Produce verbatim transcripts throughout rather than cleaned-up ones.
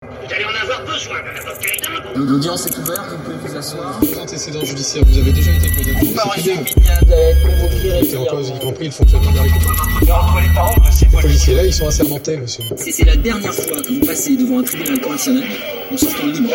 Vous allez en avoir besoin d'un avocat. L'audience est ouverte, vous pouvez vous asseoir. Sans antécédent judiciaire, vous avez déjà été condamné. Vous paraissez immédiat d'être convoqué. C'est en cause, y compris le fonctionnement de la République. Et entre les paroles de ces Les policiers là, ils sont assermentés, monsieur. C'est, c'est la dernière fois que vous passez devant un tribunal correctionnel en sortant libre.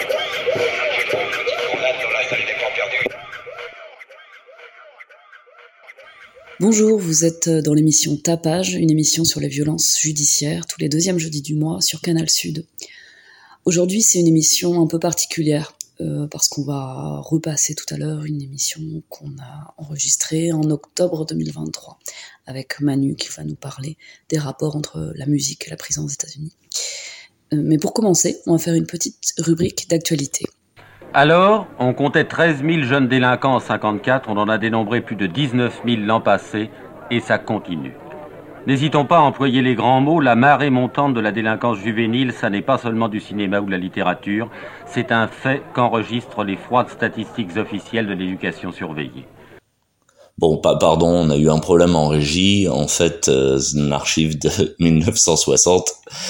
Bonjour, vous êtes dans l'émission Tapage, une émission sur les violences judiciaires, tous les deuxièmes jeudis du mois sur Canal Sud. Aujourd'hui, c'est une émission un peu particulière, euh, parce qu'on va repasser tout à l'heure une émission qu'on a enregistrée en octobre deux mille vingt-trois, avec Manu qui va nous parler des rapports entre la musique et la prison aux États-Unis. Euh, mais pour commencer, on va faire une petite rubrique d'actualité. Alors, on comptait treize mille jeunes délinquants en cinquante-quatre, on en a dénombré plus de dix-neuf mille l'an passé, et ça continue. N'hésitons pas à employer les grands mots, la marée montante de la délinquance juvénile, ça n'est pas seulement du cinéma ou de la littérature, c'est un fait qu'enregistrent les froides statistiques officielles de l'éducation surveillée. Bon, pas pardon, on a eu un problème en régie, en fait, euh, c'est une archive de dix-neuf cent soixante.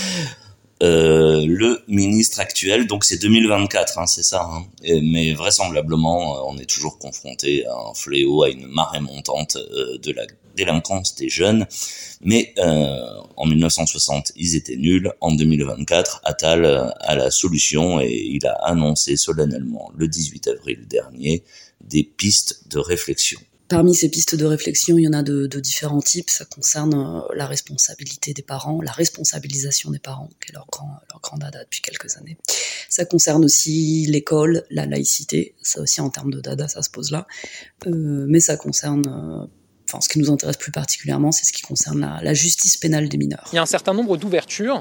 Euh, le ministre actuel, donc c'est deux mille vingt-quatre, hein, c'est ça, hein. Et, mais vraisemblablement, euh, on est toujours confronté à un fléau, à une marée montante euh, de la délinquance des jeunes. Mais euh, en dix-neuf cent soixante, ils étaient nuls. En deux mille vingt-quatre, Attal euh, a la solution et il a annoncé solennellement le dix-huit avril dernier des pistes de réflexion. Parmi ces pistes de réflexion, il y en a de, de différents types. Ça concerne euh, la responsabilité des parents, la responsabilisation des parents, qui est leur grand, leur grand dada depuis quelques années. Ça concerne aussi l'école, la laïcité. Ça aussi, en termes de dada, ça se pose là. Euh, mais ça concerne... Euh, Enfin, ce qui nous intéresse plus particulièrement, c'est ce qui concerne la, la justice pénale des mineurs. Il y a un certain nombre d'ouvertures,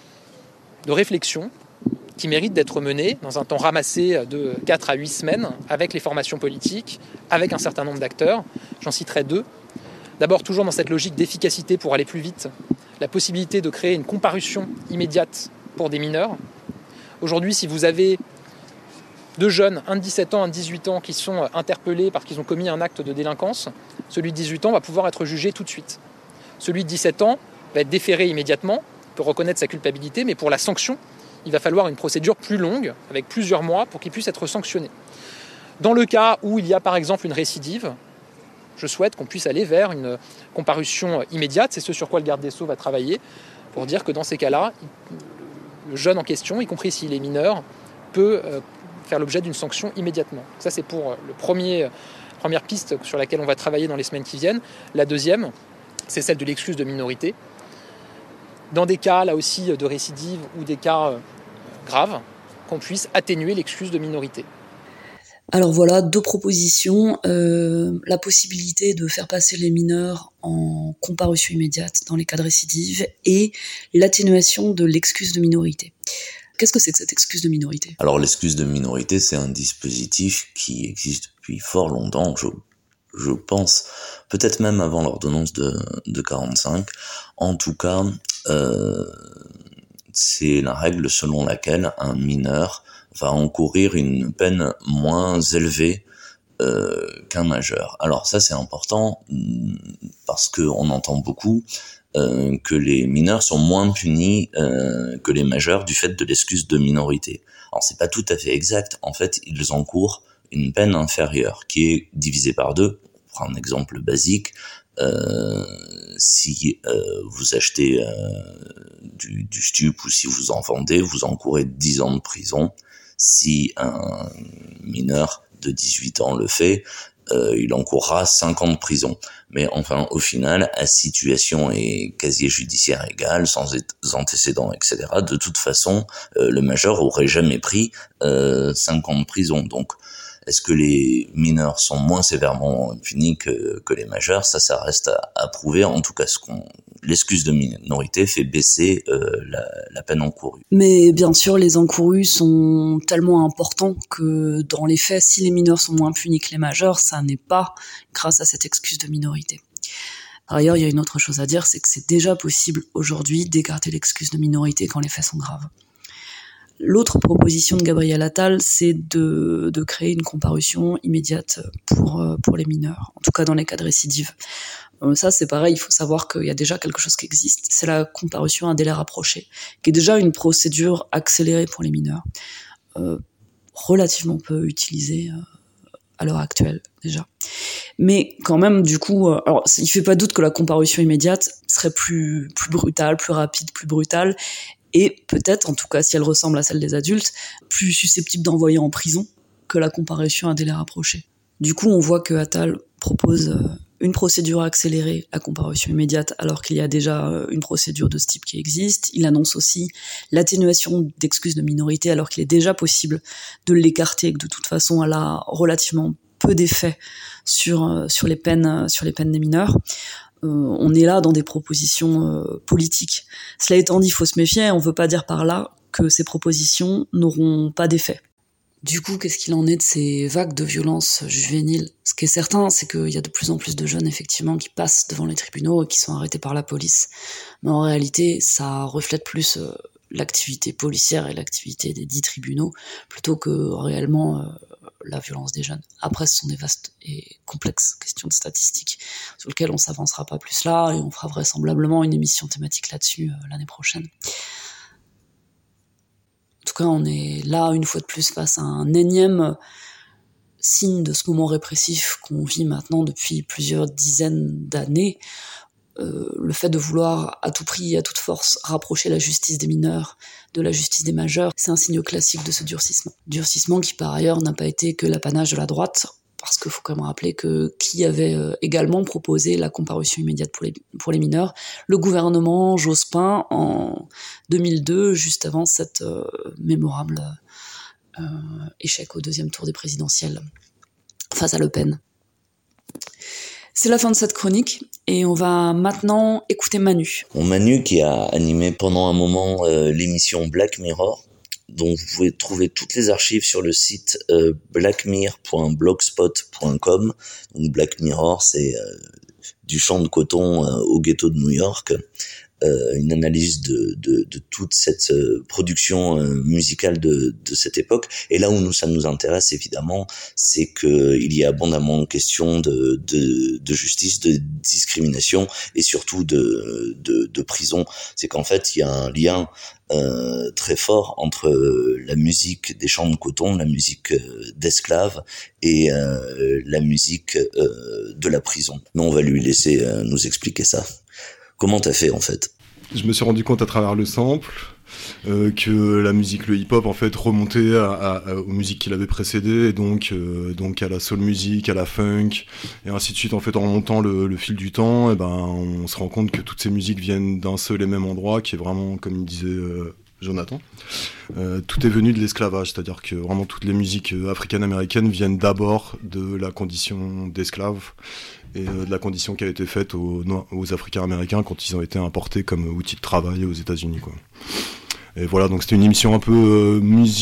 de réflexions, qui méritent d'être menées dans un temps ramassé de quatre à huit semaines, avec les formations politiques, avec un certain nombre d'acteurs. J'en citerai deux. D'abord, toujours dans cette logique d'efficacité pour aller plus vite, la possibilité de créer une comparution immédiate pour des mineurs. Aujourd'hui, si vous avez deux jeunes, un de dix-sept ans, un de dix-huit ans, qui sont interpellés parce qu'ils ont commis un acte de délinquance, celui de dix-huit ans va pouvoir être jugé tout de suite. Celui de dix-sept ans va être déféré immédiatement, peut reconnaître sa culpabilité, mais pour la sanction, il va falloir une procédure plus longue, avec plusieurs mois, pour qu'il puisse être sanctionné. Dans le cas où il y a par exemple une récidive, je souhaite qu'on puisse aller vers une comparution immédiate, c'est ce sur quoi le garde des Sceaux va travailler, pour dire que dans ces cas-là, le jeune en question, y compris s'il est mineur, peut euh, faire l'objet d'une sanction immédiatement. Ça, c'est pour le premier, première piste sur laquelle on va travailler dans les semaines qui viennent. La deuxième, c'est celle de l'excuse de minorité. Dans des cas, là aussi, de récidive ou des cas euh, graves, qu'on puisse atténuer l'excuse de minorité. Alors voilà, deux propositions. Euh, la possibilité de faire passer les mineurs en comparution immédiate dans les cas de récidive et l'atténuation de l'excuse de minorité. Qu'est-ce que c'est que cette excuse de minorité ? Alors l'excuse de minorité, c'est un dispositif qui existe depuis fort longtemps, je, je pense, peut-être même avant l'ordonnance de, de quarante-cinq. En tout cas, euh, c'est la règle selon laquelle un mineur va encourir une peine moins élevée euh, qu'un majeur. Alors ça, c'est important parce que on entend beaucoup Euh, que les mineurs sont moins punis euh, que les majeurs du fait de l'excuse de minorité. Alors c'est pas tout à fait exact. En fait, ils encourent une peine inférieure qui est divisée par deux. On prend un exemple basique. Euh, si euh, vous achetez euh, du, du stup ou si vous en vendez, vous encourez dix ans de prison. Si un mineur de dix-huit ans le fait, Euh, il encourra cinq ans de prison. Mais enfin, au final, à situation et casier judiciaire égal, sans antécédents, et cetera, de toute façon, euh, le majeur aurait jamais pris euh, cinq ans de prison. Donc, est-ce que les mineurs sont moins sévèrement punis que, que les majeurs ? Ça, ça reste à, à prouver. En tout cas, ce qu'on, l'excuse de minorité fait baisser euh, la, la peine encourue. Mais bien sûr, les encourus sont tellement importants que dans les faits, si les mineurs sont moins punis que les majeurs, ça n'est pas grâce à cette excuse de minorité. Par ailleurs, il y a une autre chose à dire, c'est que c'est déjà possible aujourd'hui d'écarter l'excuse de minorité quand les faits sont graves. L'autre proposition de Gabriel Attal, c'est de, de créer une comparution immédiate pour, pour les mineurs, en tout cas dans les cas de récidive. Euh, ça, c'est pareil, il faut savoir qu'il y a déjà quelque chose qui existe. C'est la comparution à un délai rapproché, qui est déjà une procédure accélérée pour les mineurs, euh, relativement peu utilisée euh, à l'heure actuelle déjà. Mais quand même, du coup, euh, alors il fait pas doute que la comparution immédiate serait plus plus brutale, plus rapide, plus brutale, et peut-être, en tout cas, si elle ressemble à celle des adultes, plus susceptible d'envoyer en prison que la comparution à délai rapproché. Du coup, on voit que Attal propose euh, une procédure accélérée, la comparution immédiate, alors qu'il y a déjà euh, une procédure de ce type qui existe. Il annonce aussi l'atténuation d'excuses de minorité, alors qu'il est déjà possible de l'écarter et que de toute façon, elle a relativement peu d'effet sur euh, sur les peines euh, sur les peines des mineurs. Euh, on est là dans des propositions euh, politiques. Cela étant dit, il faut se méfier. On veut pas dire par là que ces propositions n'auront pas d'effet. Du coup, qu'est-ce qu'il en est de ces vagues de violence juvéniles ? Ce qui est certain, c'est qu'il y a de plus en plus de jeunes, effectivement, qui passent devant les tribunaux et qui sont arrêtés par la police. Mais en réalité, ça reflète plus euh, l'activité policière et l'activité des dix tribunaux, plutôt que réellement euh, la violence des jeunes. Après, ce sont des vastes et complexes questions de statistiques, sur lesquelles on s'avancera pas plus là, et on fera vraisemblablement une émission thématique là-dessus euh, l'année prochaine. En tout cas, on est là, une fois de plus, face à un énième signe de ce moment répressif qu'on vit maintenant depuis plusieurs dizaines d'années. Euh, le fait de vouloir à tout prix et à toute force rapprocher la justice des mineurs de la justice des majeurs, c'est un signe classique de ce durcissement. Durcissement qui, par ailleurs, n'a pas été que l'apanage de la droite, parce qu'il faut quand même rappeler que qui avait euh, également proposé la comparution immédiate pour les, pour les mineurs ? Le gouvernement Jospin en deux mille deux, juste avant cette euh, mémorable euh, échec au deuxième tour des présidentielles face à Le Pen. C'est la fin de cette chronique et on va maintenant écouter Manu. Bon, Manu qui a animé pendant un moment euh, l'émission Black Mirror, dont vous pouvez trouver toutes les archives sur le site euh, blackmir point blogspot point com. Donc Black Mirror, c'est euh, du champ de coton euh, au ghetto de New York. Euh, une analyse de, de, de toute cette euh, production euh, musicale de, de cette époque. Et là où nous, ça nous intéresse évidemment, c'est que il y a abondamment de questions de, de, de justice, de discrimination et surtout de, de, de prison. C'est qu'en fait, il y a un lien euh, très fort entre euh, la musique des champs de coton, la musique euh, d'esclaves et euh, la musique euh, de la prison. Mais on va lui laisser euh, nous expliquer ça. Comment t'as fait en fait ? Je me suis rendu compte à travers le sample euh, que la musique, le hip-hop en fait remontait à, à, à, aux musiques qui l'avaient précédé, et donc euh, donc à la soul music, à la funk, et ainsi de suite. En fait, en remontant le, le fil du temps, et ben on se rend compte que toutes ces musiques viennent d'un seul et même endroit, qui est vraiment, comme il disait euh, Jonathan, euh, tout est venu de l'esclavage, c'est-à-dire que vraiment toutes les musiques africaines-américaines viennent d'abord de la condition d'esclave et euh, de la condition qui a été faite aux, aux Africains-Américains quand ils ont été importés comme outil de travail aux États-Unis, quoi. Et voilà, donc c'était une émission un peu euh,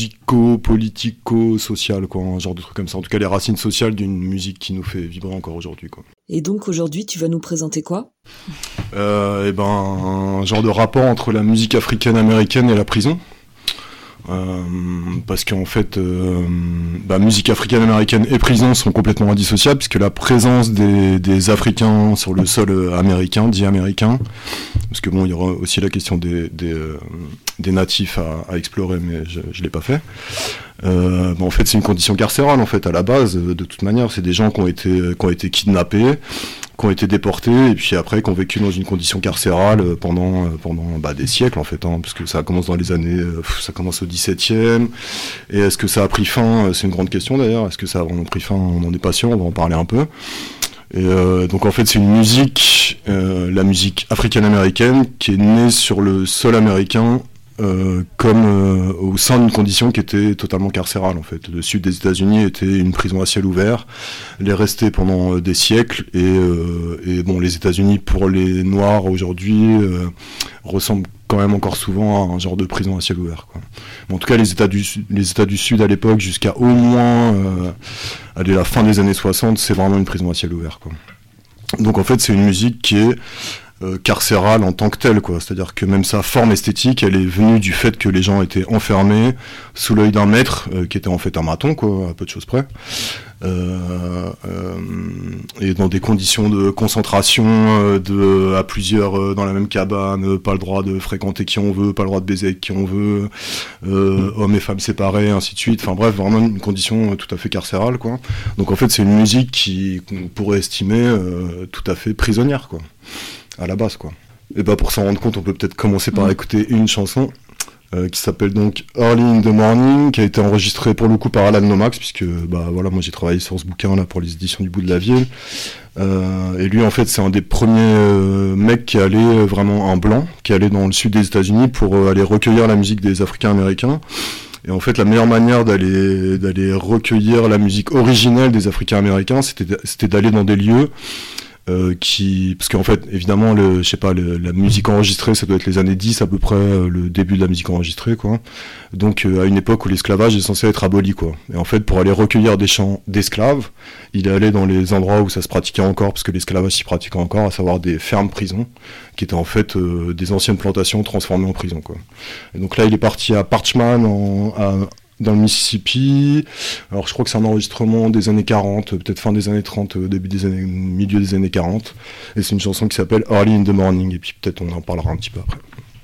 musico-politico-sociale, quoi, un genre de truc comme ça. En tout cas, les racines sociales d'une musique qui nous fait vibrer encore aujourd'hui, quoi. Et donc aujourd'hui, tu vas nous présenter quoi ? euh, Et ben, un genre de rapport entre la musique africaine-américaine et la prison. Euh, parce qu'en fait, euh, bah, musique africaine-américaine et prison sont complètement indissociables, puisque la présence des, des Africains sur le sol américain, dit américain, parce que bon, il y aura aussi la question des, des, euh, des natifs à, à explorer, mais je, je l'ai pas fait. Euh, bah, en fait, c'est une condition carcérale, en fait, à la base, de toute manière. C'est des gens qui ont été, qui ont été kidnappés, qui ont été déportés, et puis après, qui ont vécu dans une condition carcérale pendant, pendant bah, des siècles, en fait, hein, parce que ça commence dans les années, ça commence au dix-septième, et est-ce que ça a pris fin ? C'est une grande question, d'ailleurs. Est-ce que ça a vraiment pris fin ? On n'en est pas sûr, on va en parler un peu. Et euh, donc, en fait, c'est une musique, euh, la musique africaine-américaine, qui est née sur le sol américain, Euh, comme euh, au sein d'une condition qui était totalement carcérale, en fait. Le sud des États-Unis était une prison à ciel ouvert, elle est restée pendant euh, des siècles, et, euh, et bon, les États-Unis pour les Noirs aujourd'hui euh, ressemblent quand même encore souvent à un genre de prison à ciel ouvert, quoi. Mais en tout cas, les États du les États du Sud à l'époque, jusqu'à au moins euh, allez, la fin des années soixante, c'est vraiment une prison à ciel ouvert, quoi. Donc en fait, c'est une musique qui est euh, carcérale en tant que telle, quoi. C'est-à-dire que même sa forme esthétique, elle est venue du fait que les gens étaient enfermés sous l'œil d'un maître, euh, qui était en fait un maton, quoi, à peu de choses près. Euh, euh, et dans des conditions de concentration euh, de, à plusieurs euh, dans la même cabane, euh, pas le droit de fréquenter qui on veut, pas le droit de baiser avec qui on veut, euh, hommes et femmes séparés, ainsi de suite. Enfin bref, vraiment une condition tout à fait carcérale, quoi. Donc en fait, c'est une musique qui qu'on pourrait estimer euh, tout à fait prisonnière, quoi, à la base, quoi. Et bah pour s'en rendre compte, on peut peut-être commencer par écouter une chanson. Euh, qui s'appelle donc Early in the Morning, qui a été enregistré pour le coup par Alan Lomax, puisque bah voilà, moi j'ai travaillé sur ce bouquin là pour les éditions du Bout de la Ville. Euh, et lui en fait c'est un des premiers euh, mecs qui allait euh, vraiment un blanc, qui allait dans le sud des États-Unis pour euh, aller recueillir la musique des Africains américains. Et en fait la meilleure manière d'aller d'aller recueillir la musique originelle des Africains américains, c'était c'était d'aller dans des lieux Euh, qui parce qu'en fait évidemment le je sais pas le, la musique enregistrée ça doit être les années dix à peu près, euh, le début de la musique enregistrée, quoi. Donc euh, à une époque où l'esclavage est censé être aboli, quoi. Et en fait pour aller recueillir des chants d'esclaves, il est allé dans les endroits où ça se pratiquait encore, parce que l'esclavage s'y pratiquait encore, à savoir des fermes prisons qui étaient en fait euh, des anciennes plantations transformées en prison, quoi. Et donc là il est parti à Parchman en à dans le Mississippi. Alors je crois que c'est un enregistrement des années quarante, peut-être fin des années trente, début des années, milieu des années quarante. Et c'est une chanson qui s'appelle Early in the Morning, et puis peut-être on en parlera un petit peu après.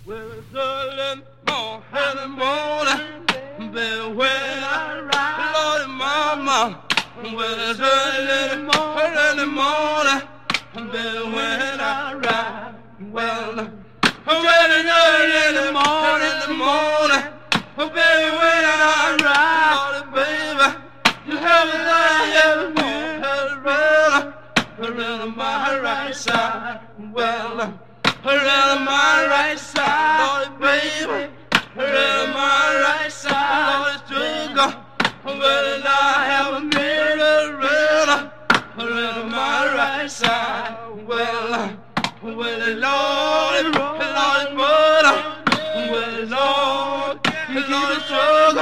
Oh, baby, when I ride, baby, you have a lion, you have a brother, around my right side, well, around my right side, baby, around my right side, sugar, well, I have a mirror, around my right side, well, well, Lord, Lord, brother, well, Lord, Lord, sugar,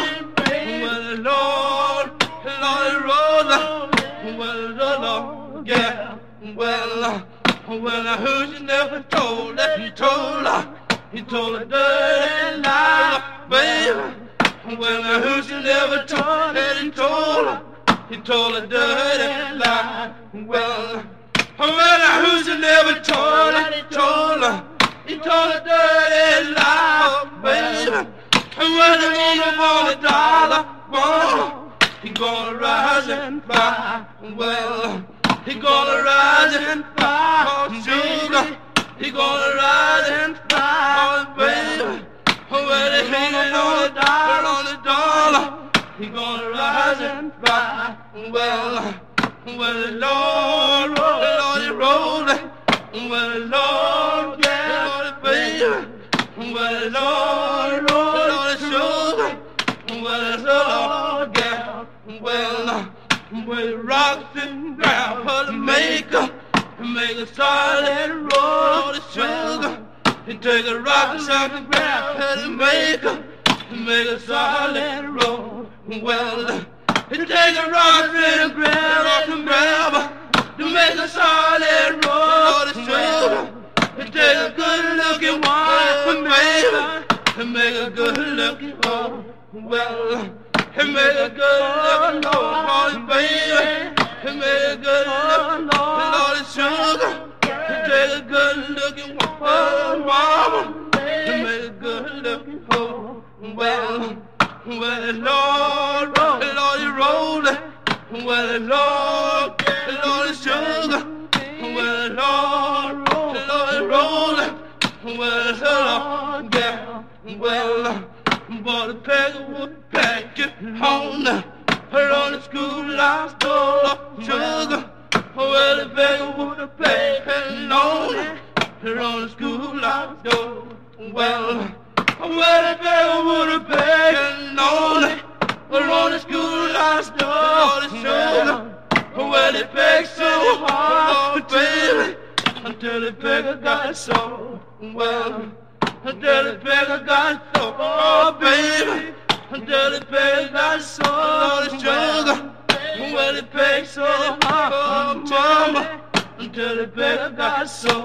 well, Lord, Lord, Rosa, well, Lord, yeah, well, well, I heard you never told that he told her, he told her dirty lie, baby. Well, I heard you never told that he told her, he told her dirty lie, well, well, I heard you never told that he told her, he told her dirty lie, baby. And when the moon on a dollar, well, he gonna rise and fly. Well, he gonna rise and fly. Oh, sugar, he gonna rise and fly. Oh, baby, when they hang on a dollar, on a dollar, he gonna rise and fly. Well, well, the Lord, the Lord, he rolling. Well, the Lord, yeah, Lord, baby. Well, the Lord, Lord, Lord, sugar. Well, the Lord, girl. Well, well, rocks and ground for the maker. Make a solid roll of sugar. You take a rock and rock and ground for the maker. Make a solid roll. Well, you take a rock and ground and grab to make a solid roll of sugar. You take a good looking one, baby, and make a good looking one. Well, and make a good looking one, baby, and make a good looking one, sugar. You take a good looking one, mama, and make a good looking one. Well, well, Lord, Lord, you rolling. Well, Lord, Lord, sugar. Well, Lord, Lord, rolling. Well, Lord, yeah. Well, but the pegger would pack it on the, her on the school I stole up sugar. Well, the beggar would have paid it on it, her on the school I stole. Well, well, the beggar would have paid it on it, her on the school I stole the sugar. Well, it begged so hard, baby, until the beggar got so well. Until the beggar got so, oh, baby, until the beggar got so, Lord, the sugar. Well, it begged so hard, mama, until the beggar got so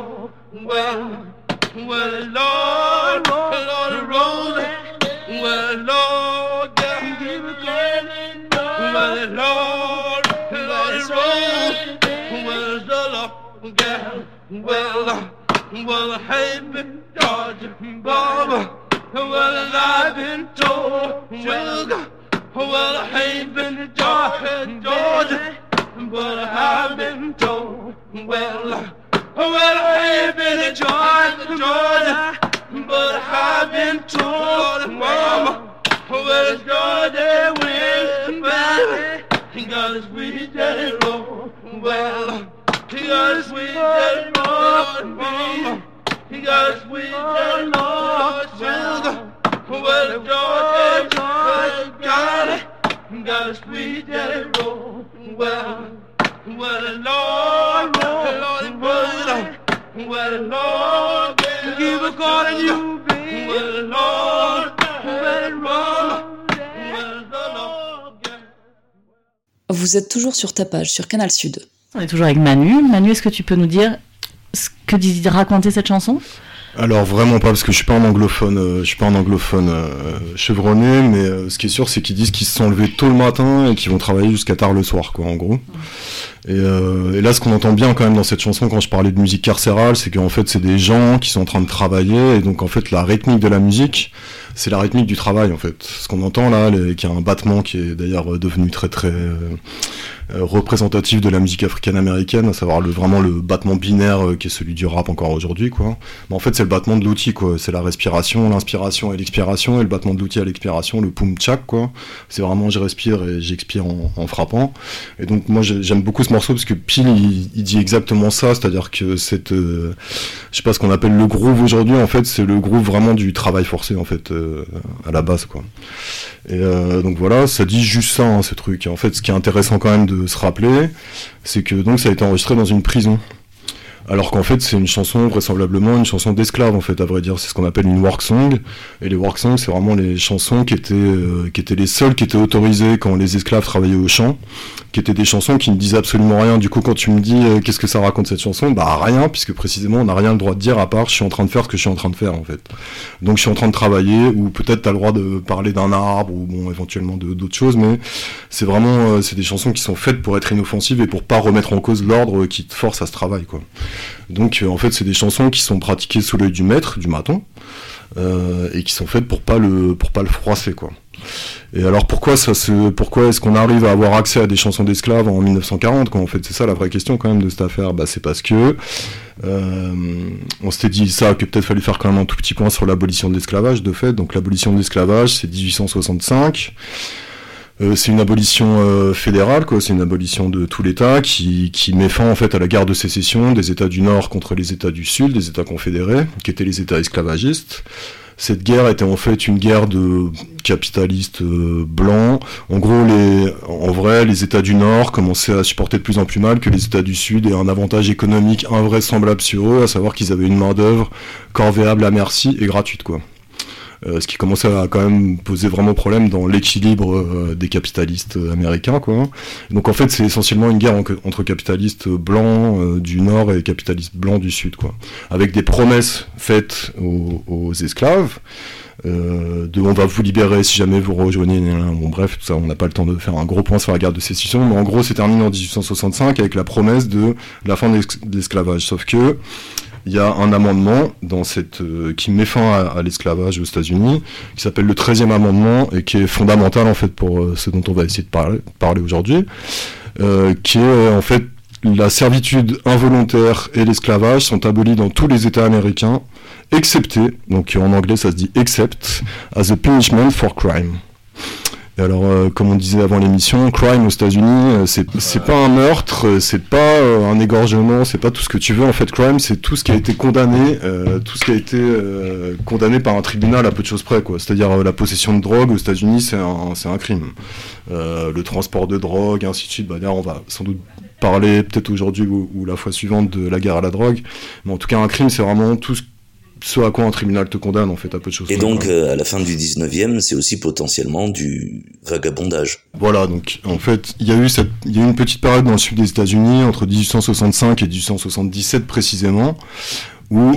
well, well, Lord, Lord, Lord, well, Lord, yeah, keep it going, well, Lord, Lord, Lord, well, the Lord, yeah, well, well, hey, George, Bob, well, I've been told, well, well, I ain't been George, George, but I've been told, well, well, I ain't been a George, George, but I've been told, Mama, well, George, when, baby, he got his sweet daddy roll, well, he got his sweet daddy roll, Mama, he got his sweet daddy roll, well, well, George, George, got it, got his sweet daddy roll, well, well, Lord, Lord, Lord, well, Lord, keep a calling you, baby. Well, Lord, well, Lord, well, Lord. Vous êtes toujours sur Tapage, sur Canal Sud. On est toujours avec Manu. Manu, est-ce que tu peux nous dire ce que dit raconter cette chanson ? Alors vraiment pas, parce que je suis pas un anglophone, euh, je suis pas un anglophone euh, chevronné, mais euh, ce qui est sûr, c'est qu'ils disent qu'ils se sont levés tôt le matin et qu'ils vont travailler jusqu'à tard le soir, quoi, en gros. Et, euh, et là, ce qu'on entend bien quand même dans cette chanson, quand je parlais de musique carcérale, c'est qu'en fait, c'est des gens qui sont en train de travailler, et donc en fait, la rythmique de la musique, c'est la rythmique du travail, en fait. Ce qu'on entend là, les, qui a un battement qui est d'ailleurs devenu très très euh, représentatif de la musique africaine-américaine, à savoir le, vraiment le battement binaire euh, qui est celui du rap encore aujourd'hui, quoi. Mais en fait, c'est le battement de l'outil, quoi. C'est la respiration, l'inspiration et l'expiration, et le battement de l'outil à l'expiration, le poum tchak, quoi. C'est vraiment je respire et j'expire en, en frappant. Et donc moi, j'aime beaucoup ce morceau parce que pile il, il dit exactement ça, c'est-à-dire que cette, euh, je sais pas ce qu'on appelle le groove aujourd'hui, en fait, c'est le groove vraiment du travail forcé, en fait, euh, à la base, quoi. Et euh, donc voilà, ça dit juste ça, hein, ces trucs. Et en fait, ce qui est intéressant quand même de se rappeler, c'est que donc ça a été enregistré dans une prison. Alors qu'en fait, c'est une chanson, vraisemblablement une chanson d'esclaves, en fait, à vrai dire. C'est ce qu'on appelle une work song. Et les work songs, c'est vraiment les chansons qui étaient, euh, qui étaient les seules qui étaient autorisées quand les esclaves travaillaient au champ, qui étaient des chansons qui ne disaient absolument rien. Du coup, quand tu me dis euh, qu'est-ce que ça raconte cette chanson, bah rien, puisque précisément, on n'a rien le droit de dire à part je suis en train de faire ce que je suis en train de faire, en fait. Donc, je suis en train de travailler, ou peut-être t'as le droit de parler d'un arbre, ou bon, éventuellement de, d'autres choses, mais c'est vraiment, euh, c'est des chansons qui sont faites pour être inoffensives et pour pas remettre en cause l'ordre qui te force à ce travail, quoi. Donc euh, en fait c'est des chansons qui sont pratiquées sous l'œil du maître, du maton, euh, et qui sont faites pour pas le pour pas le froisser, quoi. Et alors pourquoi ça se pourquoi est-ce qu'on arrive à avoir accès à des chansons d'esclaves en mille neuf cent quarante, quand en fait c'est ça la vraie question quand même de cette affaire? Bah c'est parce que euh, on s'était dit ça, que peut-être fallait faire quand même un tout petit point sur l'abolition de l'esclavage de fait. Donc l'abolition de l'esclavage c'est dix-huit cent soixante-cinq. Euh, c'est une abolition euh, fédérale, quoi. C'est une abolition de tout l'État qui, qui met fin en fait à la guerre de sécession des États du Nord contre les États du Sud, des États confédérés, qui étaient les États esclavagistes. Cette guerre était en fait une guerre de capitalistes euh, blancs. En gros, les, en vrai, les États du Nord commençaient à supporter de plus en plus mal que les États du Sud aient un avantage économique invraisemblable sur eux, à savoir qu'ils avaient une main-d'œuvre corvéable à merci et gratuite, quoi. Euh, ce qui commençait à quand même poser vraiment problème dans l'équilibre euh, des capitalistes euh, américains, quoi. Donc en fait c'est essentiellement une guerre en, entre capitalistes blancs euh, du Nord et capitalistes blancs du Sud, quoi, avec des promesses faites aux, aux esclaves, euh, de on va vous libérer si jamais vous rejoignez, bon bref, tout ça, on n'a pas le temps de faire un gros point sur la guerre de sécession, mais en gros c'est terminé en dix-huit cent soixante-cinq avec la promesse de la fin de l'esclavage, sauf que il y a un amendement dans cette, euh, qui met fin à, à l'esclavage aux États-Unis, qui s'appelle le treizième amendement, et qui est fondamental en fait pour euh, ce dont on va essayer de parler, parler aujourd'hui, euh, qui est euh, en fait la servitude involontaire et l'esclavage sont abolis dans tous les États américains, excepté, donc en anglais ça se dit except, as a punishment for crime. Et alors, euh, comme on disait avant l'émission, crime aux États-Unis, euh, c'est c'est pas un meurtre, euh, c'est pas euh, un égorgement, c'est pas tout ce que tu veux. En fait, crime, c'est tout ce qui a été condamné, euh, tout ce qui a été euh, condamné par un tribunal à peu de choses près, quoi. C'est-à-dire euh, la possession de drogue aux États-Unis, c'est un c'est un crime. Euh, le transport de drogue, ainsi de suite. Bah d'ailleurs, on va sans doute parler peut-être aujourd'hui ou, ou la fois suivante de la guerre à la drogue. Mais en tout cas, un crime, c'est vraiment tout ce ce à quoi un tribunal te condamne, en fait, à peu de choses. Et donc, euh, à la fin du dix-neuvième, c'est aussi potentiellement du vagabondage. Voilà, donc, en fait, il y a eu cette, il y a eu une petite période dans le sud des États-Unis, entre dix-huit cent soixante-cinq et dix-huit cent soixante-dix-sept précisément, où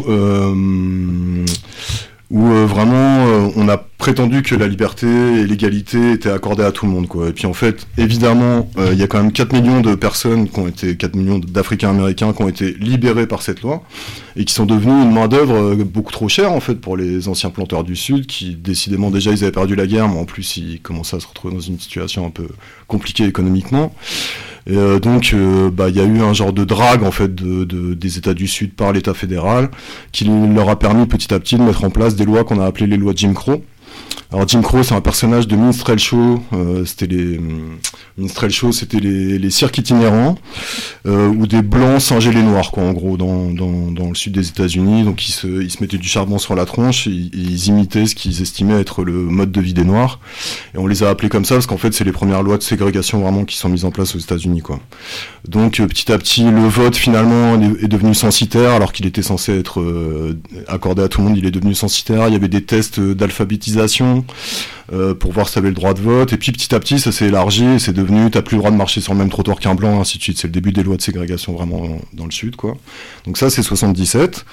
euh, où euh, vraiment euh, on a prétendu que la liberté et l'égalité étaient accordées à tout le monde, quoi. Et puis en fait, évidemment, il euh, y a quand même quatre millions de personnes qui ont été, quatre millions d'Africains-Américains qui ont été libérés par cette loi et qui sont devenus une main-d'œuvre euh, beaucoup trop chère en fait pour les anciens planteurs du Sud qui décidément déjà ils avaient perdu la guerre, mais en plus ils commençaient à se retrouver dans une situation un peu compliquée économiquement. Et euh, donc, euh, bah, il y a eu un genre de drague en fait de, de, des États du Sud par l'État fédéral, qui leur a permis petit à petit de mettre en place des lois qu'on a appelées les lois Jim Crow. Alors Jim Crow, c'est un personnage de minstrel show. Euh, c'était les minstrel show, c'était les, les cirques itinérants euh, où des blancs singeaient les noirs, quoi, en gros, dans, dans, dans le sud des États-Unis. Donc ils se, ils se mettaient du charbon sur la tronche, et, et ils imitaient ce qu'ils estimaient être le mode de vie des noirs. Et on les a appelés comme ça parce qu'en fait, c'est les premières lois de ségrégation vraiment qui sont mises en place aux États-Unis, quoi. Donc euh, petit à petit, le vote finalement est, est devenu censitaire, alors qu'il était censé être euh, accordé à tout le monde. Il est devenu censitaire. Il y avait des tests d'alphabétisation euh, pour voir si t'avais le droit de vote, et puis petit à petit ça s'est élargi et c'est devenu t'as plus le droit de marcher sur le même trottoir qu'un blanc, ainsi de suite. C'est le début des lois de ségrégation vraiment dans, dans le sud, quoi. Donc ça c'est soixante-dix-sept,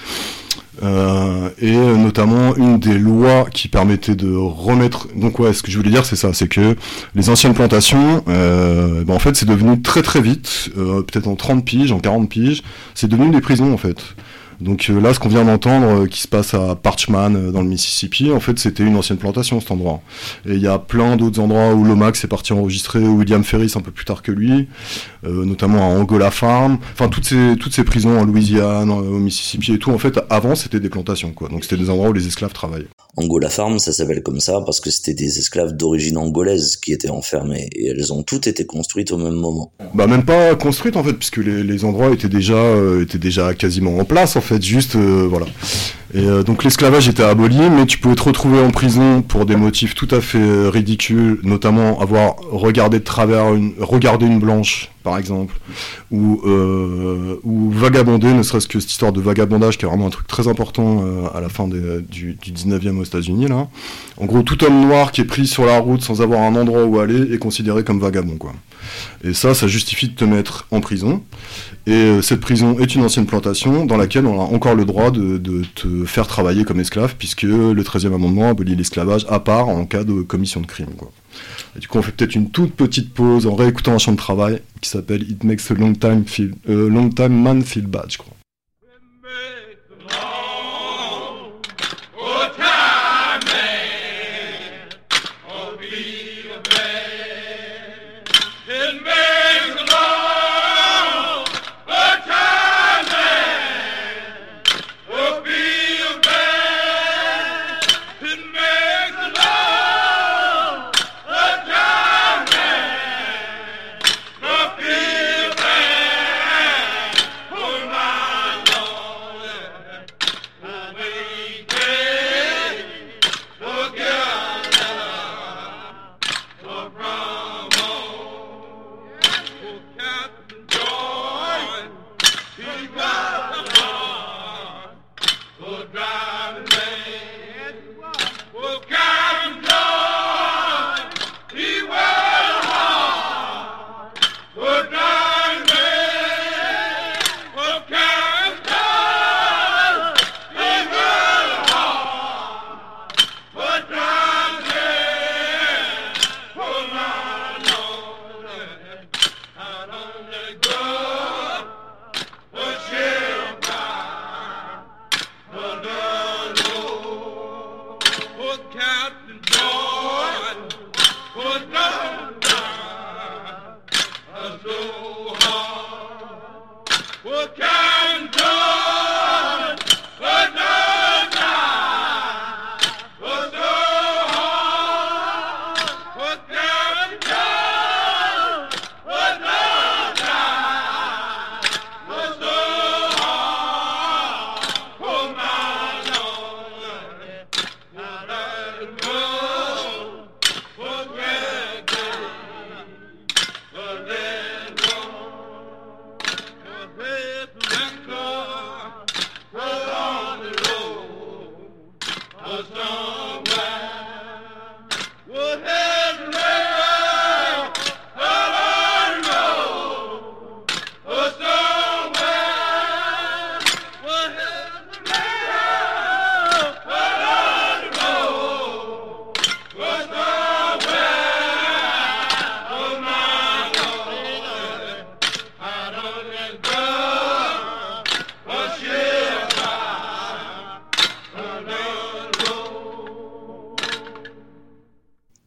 euh, et notamment une des lois qui permettait de remettre, donc ouais, ce que je voulais dire c'est ça, c'est que les anciennes plantations euh, ben en fait c'est devenu très très vite, euh, peut-être en trente piges, en quarante piges, c'est devenu des prisons en fait. Donc euh, là, ce qu'on vient d'entendre, euh, qui se passe à Parchman, euh, dans le Mississippi, en fait, c'était une ancienne plantation, cet endroit. Et il y a plein d'autres endroits où Lomax est parti enregistrer, William Ferris un peu plus tard que lui, euh, notamment à Angola Farm. Enfin, toutes ces toutes ces prisons en Louisiane, au Mississippi et tout, en fait, avant, c'était des plantations, quoi. Donc c'était des endroits où les esclaves travaillaient. Angola Farm, ça s'appelle comme ça parce que c'était des esclaves d'origine angolaise qui étaient enfermés, et elles ont toutes été construites au même moment. Bah même pas construites en fait, puisque les, les endroits étaient déjà euh, étaient déjà quasiment en place en fait, juste euh, voilà. Et euh, donc l'esclavage était aboli, mais tu pouvais te retrouver en prison pour des motifs tout à fait euh, ridicules, notamment avoir regardé de travers une regarder une blanche par exemple, ou euh, ou vagabonder, ne serait-ce que cette histoire de vagabondage qui est vraiment un truc très important euh, à la fin des, du, du dix-neuvième aux États-Unis là. En gros, tout homme noir qui est pris sur la route sans avoir un endroit où aller est considéré comme vagabond, quoi. Et ça, ça justifie de te mettre en prison. Et euh, cette prison est une ancienne plantation dans laquelle on a encore le droit de, de te faire travailler comme esclave, puisque le treizième amendement abolit l'esclavage à part en cas de commission de crime, quoi. Et du coup, on fait peut-être une toute petite pause en réécoutant un chant de travail qui s'appelle It Makes a Long Time, feel, uh, long time Man Feel Bad, je crois.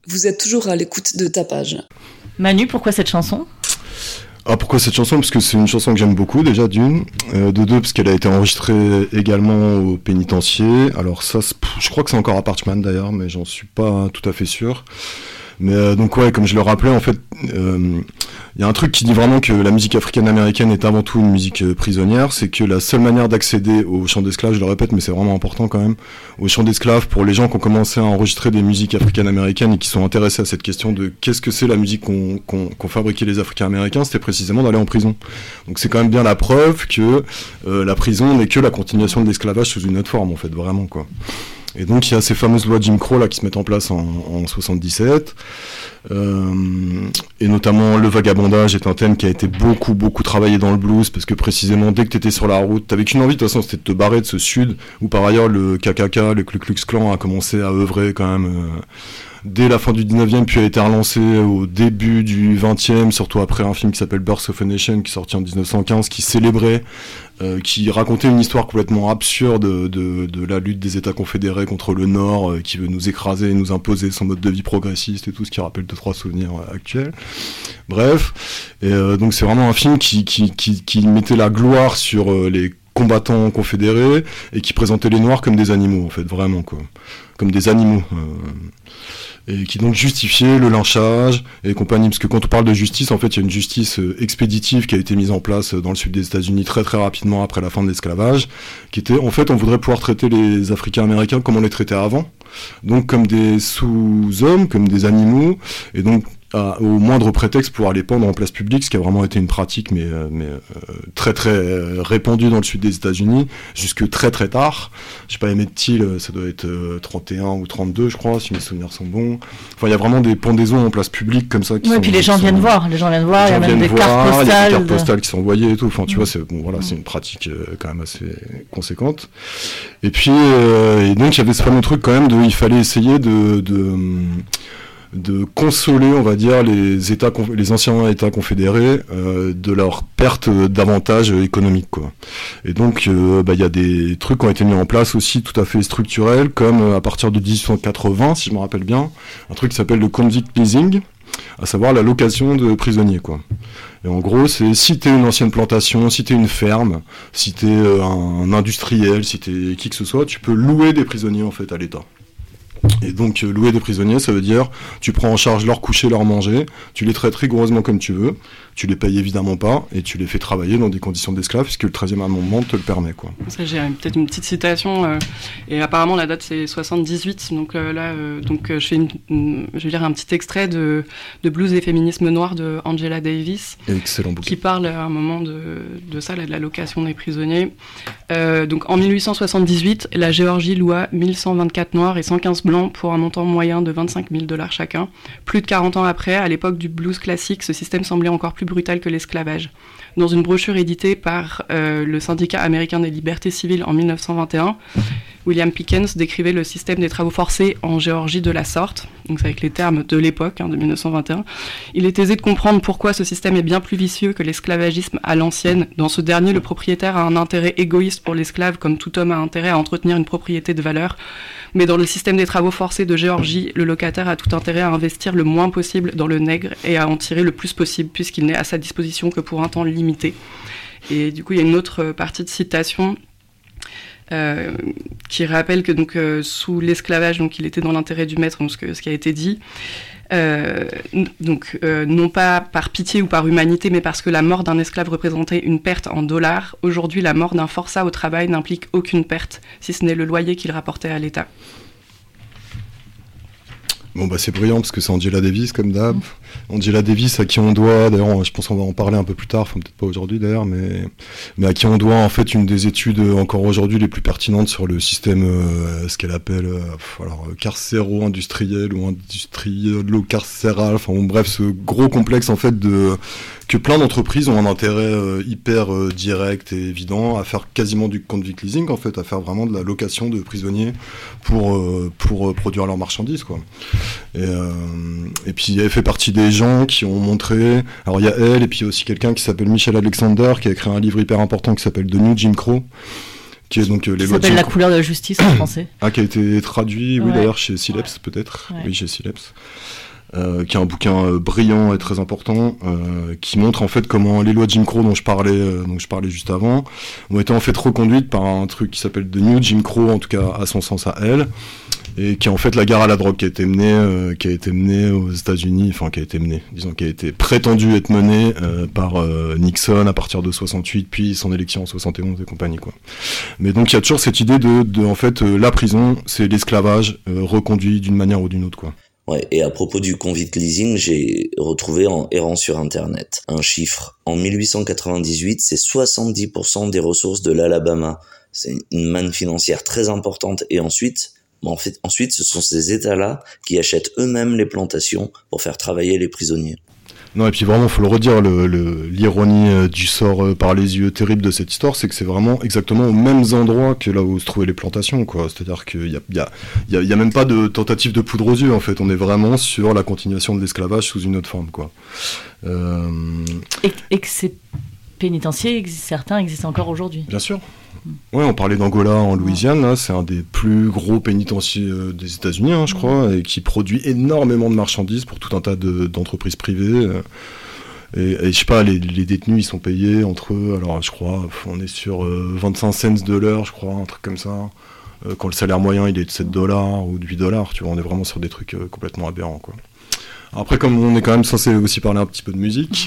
Vous êtes toujours à l'écoute de Tapage. Manu, pourquoi cette chanson ? Ah, pourquoi cette chanson ? Parce que c'est une chanson que j'aime beaucoup, déjà, d'une. Euh, de deux, parce qu'elle a été enregistrée également au pénitencier. Alors ça, je crois que c'est encore à Parchman, d'ailleurs, mais j'en suis pas tout à fait sûr. Mais euh, donc ouais, comme je le rappelais, en fait, il euh, y a un truc qui dit vraiment que la musique africaine-américaine est avant tout une musique euh, prisonnière, c'est que la seule manière d'accéder au chant d'esclaves, je le répète, mais c'est vraiment important quand même, au chant d'esclaves, pour les gens qui ont commencé à enregistrer des musiques africaines-américaines et qui sont intéressés à cette question de qu'est-ce que c'est la musique qu'ont, qu'ont, qu'ont fabriqué les Africains-américains, c'était précisément d'aller en prison. Donc c'est quand même bien la preuve que euh, la prison n'est que la continuation de l'esclavage sous une autre forme, en fait, vraiment, quoi. Et donc il y a ces fameuses lois Jim Crow là qui se mettent en place en, en soixante-dix-sept, euh, et notamment le vagabondage est un thème qui a été beaucoup beaucoup travaillé dans le blues, parce que précisément dès que t'étais sur la route, t'avais qu'une envie de toute façon, c'était de te barrer de ce sud, où par ailleurs le K K K, le Ku Klux Klan a commencé à œuvrer quand même euh, dès la fin du dix-neuvième, puis a été relancé au début du vingtième, surtout après un film qui s'appelle Birth of a Nation, qui est sorti en dix-neuf cent quinze, qui célébrait Euh, qui racontait une histoire complètement absurde de, de la lutte des États confédérés contre le Nord, euh, qui veut nous écraser et nous imposer son mode de vie progressiste et tout, ce qui rappelle deux trois souvenirs euh, actuels. Bref, et euh, donc c'est vraiment un film qui, qui, qui, qui mettait la gloire sur euh, les combattants confédérés et qui présentait les Noirs comme des animaux, en fait, vraiment, quoi. Comme des animaux. Euh, et qui donc justifiait le lynchage et compagnie, parce que quand on parle de justice, en fait, il y a une justice euh, expéditive qui a été mise en place dans le sud des États-Unis très très rapidement après la fin de l'esclavage, qui était, en fait, on voudrait pouvoir traiter les Africains-Américains comme on les traitait avant, donc comme des sous-hommes, comme des animaux, et donc à, au moindre prétexte pour aller pendre en place publique, ce qui a vraiment été une pratique, mais, euh, mais euh, très très euh, répandue dans le sud des États-Unis, jusque très très tard. Je sais pas, Emmett Till, ça doit être euh, trente et un ou trente-deux, je crois, si mes souvenirs sont bons. Enfin, il y a vraiment des pendaisons en place publique comme ça. Qui oui, sont, puis les gens sont, viennent voir, les gens viennent voir, il y a même des voir, cartes postales. Il y a des cartes postales qui sont envoyées et tout. Enfin, tu mmh. vois, c'est, bon, voilà, mmh. c'est une pratique euh, quand même assez conséquente. Et puis, euh, et donc, il y avait ce fameux truc quand même de, il fallait essayer de, de de consoler, on va dire, les États, les anciens États confédérés euh, de leur perte d'avantages économiques, quoi. Et donc, euh, bah, y a des trucs qui ont été mis en place aussi tout à fait structurels, comme euh, à partir de dix-huit cent quatre-vingts, si je me rappelle bien, un truc qui s'appelle le convict leasing, à savoir la location de prisonniers, quoi. Et en gros, c'est si t'es une ancienne plantation, si t'es une ferme, si t'es euh, un industriel, si t'es qui que ce soit, tu peux louer des prisonniers, en fait, à l'État. Et donc euh, louer des prisonniers, ça veut dire tu prends en charge leur coucher, leur manger, tu les traites rigoureusement comme tu veux, tu les payes évidemment pas, et tu les fais travailler dans des conditions d'esclaves, puisque le treizième amendement te le permet, quoi. J'ai peut-être une petite citation, euh, et apparemment la date c'est soixante-dix-huit, donc euh, là, euh, donc, euh, je fais une, une, je vais lire un petit extrait de, de Blues et féminisme noir de Angela Davis, excellent bouquin, qui parle à un moment de, de ça, là, de la location des prisonniers. Euh, donc en mille huit cent soixante-dix-huit, la Géorgie loua mille cent vingt-quatre noirs et cent quinze blancs pour un montant moyen de vingt-cinq mille dollars chacun. Plus de quarante ans après, à l'époque du blues classique, ce système semblait encore plus brutal que l'esclavage. Dans une brochure éditée par euh, le syndicat américain des libertés civiles en mille neuf cent vingt et un, William Pickens décrivait le système des travaux forcés en Géorgie de la sorte, donc c'est avec les termes de l'époque, hein, de mille neuf cent vingt et un. Il est aisé de comprendre pourquoi ce système est bien plus vicieux que l'esclavagisme à l'ancienne. Dans ce dernier, le propriétaire a un intérêt égoïste pour l'esclave, comme tout homme a intérêt à entretenir une propriété de valeur. Mais dans le système des travaux forcés de Géorgie, le locataire a tout intérêt à investir le moins possible dans le nègre et à en tirer le plus possible, puisqu'il n'est à sa disposition que pour un temps limité. Et du coup, il y a une autre partie de citation euh, qui rappelle que donc, euh, sous l'esclavage, donc, il était dans l'intérêt du maître, donc, ce, que, ce qui a été dit. Euh, donc, euh, non pas par pitié ou par humanité, mais parce que la mort d'un esclave représentait une perte en dollars. Aujourd'hui, la mort d'un forçat au travail n'implique aucune perte, si ce n'est le loyer qu'il rapportait à l'État. Bon bah c'est brillant parce que c'est Angela Davis comme d'hab. Angela Davis à qui on doit, d'ailleurs je pense qu'on va en parler un peu plus tard, enfin peut-être pas aujourd'hui d'ailleurs, mais, mais à qui on doit en fait une des études encore aujourd'hui les plus pertinentes sur le système, euh, ce qu'elle appelle euh, alors, carcéro-industriel ou industrielo-carcéral, enfin bon, bref ce gros complexe en fait de que plein d'entreprises ont un intérêt euh, hyper euh, direct et évident à faire quasiment du convict leasing en fait, à faire vraiment de la location de prisonniers pour, euh, pour euh, produire leurs marchandises quoi. Et, euh, et puis elle fait partie des gens qui ont montré, alors il y a elle et puis il y a aussi quelqu'un qui s'appelle Michel Alexander qui a écrit un livre hyper important qui s'appelle The New Jim Crow, qui est donc euh, les qui lois de s'appelle Jim La Crow. couleur de la justice en français. Ah, qui a été traduit, oui, Ouais. d'ailleurs, chez Sileps, peut-être. Ouais. Oui, chez Sileps. Euh, qui est un bouquin euh, brillant et très important, euh, qui montre en fait comment les lois de Jim Crow dont je parlais, euh, dont je parlais juste avant, ont été en fait reconduites par un truc qui s'appelle The New Jim Crow, en tout cas à son sens à elle, et qui est en fait la guerre à la drogue qui a été menée, euh, qui a été menée aux États-Unis, enfin qui a été menée, disons qui a été prétendue être menée euh, par euh, Nixon à partir de soixante-huit, puis son élection en soixante et onze et compagnie quoi. Mais donc il y a toujours cette idée de, de en fait euh, la prison, c'est l'esclavage euh, reconduit d'une manière ou d'une autre quoi. Ouais, et à propos du convict leasing, j'ai retrouvé en errant sur internet un chiffre. En mille huit cent quatre-vingt-dix-huit, c'est soixante-dix pour cent des ressources de l'Alabama. C'est une manne financière très importante. Et ensuite, bon, en fait, ensuite, ce sont ces États-là qui achètent eux-mêmes les plantations pour faire travailler les prisonniers. Non, et puis vraiment, faut le redire, le, le, l'ironie euh, du sort euh, par les yeux terrible de cette histoire, c'est que c'est vraiment exactement aux mêmes endroits que là où se trouvaient les plantations, quoi. C'est-à-dire qu'il y a, il y a, il y a, il y a même pas de tentative de poudre aux yeux, en fait. On est vraiment sur la continuation de l'esclavage sous une autre forme, quoi. Euh... Et, et que ces pénitenciers, certains existent encore aujourd'hui. Bien sûr. Ouais, on parlait d'Angola en Louisiane, là, c'est un des plus gros pénitenciers euh, des États-Unis, hein, je crois, et qui produit énormément de marchandises pour tout un tas de, d'entreprises privées. Euh, et, et je sais pas, les, les détenus, ils sont payés entre eux, alors je crois, on est sur euh, vingt-cinq cents de l'heure, je crois, un truc comme ça. Euh, quand le salaire moyen, il est de sept dollars ou de huit dollars, tu vois, on est vraiment sur des trucs euh, complètement aberrants, quoi. Après, comme on est quand même censé aussi parler un petit peu de musique,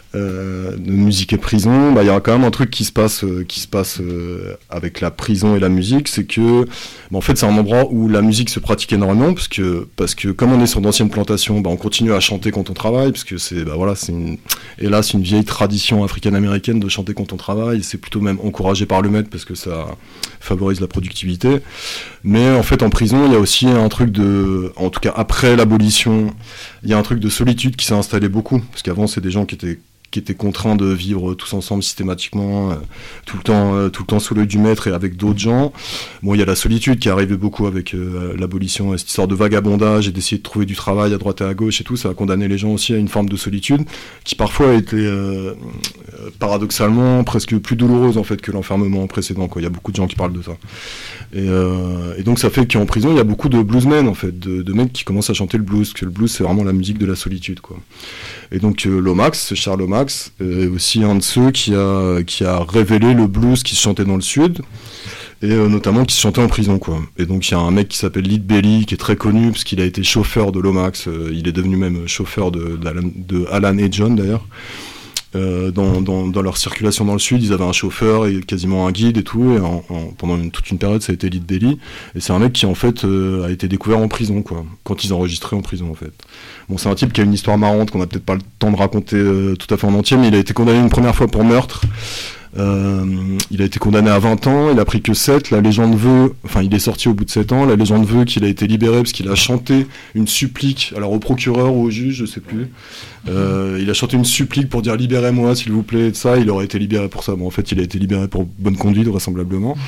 euh, de musique et prison, bah il y a quand même un truc qui se passe, euh, qui se passe euh, avec la prison et la musique, c'est que, bah, en fait, c'est un endroit où la musique se pratique énormément, parce que, parce que comme on est sur d'anciennes plantations, bah, on continue à chanter quand on travaille, parce que c'est, bah voilà, c'est une, hélas, une vieille tradition africaine-américaine de chanter quand on travaille. C'est plutôt même encouragé par le maître parce que ça favorise la productivité. Mais en fait, en prison, il y a aussi un truc de, en tout cas après l'abolition, il y a un truc de solitude qui s'est installé beaucoup, parce qu'avant c'est des gens qui étaient qui étaient contraints de vivre tous ensemble systématiquement, euh, tout le temps, euh, tout le temps sous l'œil du maître et avec d'autres gens. Bon, il y a la solitude qui est arrivée beaucoup avec euh, l'abolition, cette histoire de vagabondage et d'essayer de trouver du travail à droite et à gauche et tout. Ça a condamné les gens aussi à une forme de solitude qui parfois a été euh, euh, paradoxalement presque plus douloureuse en fait que l'enfermement précédent, quoi. Il y a beaucoup de gens qui parlent de ça. Et, euh, et donc ça fait qu'en prison il y a beaucoup de bluesmen en fait, de, de mecs qui commencent à chanter le blues, que le blues c'est vraiment la musique de la solitude, quoi. Et donc euh, Lomax, Charles Lomax, est aussi un de ceux qui a, qui a révélé le blues qui se chantait dans le sud, et euh, notamment qui se chantait en prison, quoi. Et donc il y a un mec qui s'appelle Lead Belly, qui est très connu, parce qu'il a été chauffeur de Lomax, euh, il est devenu même chauffeur de, d'Alan, de Alan et John d'ailleurs. Euh, dans, dans, dans leur circulation dans le sud, ils avaient un chauffeur et quasiment un guide et tout, et en, en, pendant une, toute une période ça a été Lead Belly, et c'est un mec qui en fait euh, a été découvert en prison, quoi, quand ils enregistraient en prison en fait. Bon, c'est un type qui a une histoire marrante qu'on a peut-être pas le temps de raconter euh, tout à fait en entier, mais il a été condamné une première fois pour meurtre. Euh, il a été condamné à vingt ans, il a pris que sept, la légende veut, enfin il est sorti au bout de sept ans, la légende veut qu'il a été libéré parce qu'il a chanté une supplique, alors au procureur ou au juge, je sais plus, euh, il a chanté une supplique pour dire libérez-moi s'il vous plaît, et ça, il aurait été libéré pour ça. Bon, en fait il a été libéré pour bonne conduite vraisemblablement.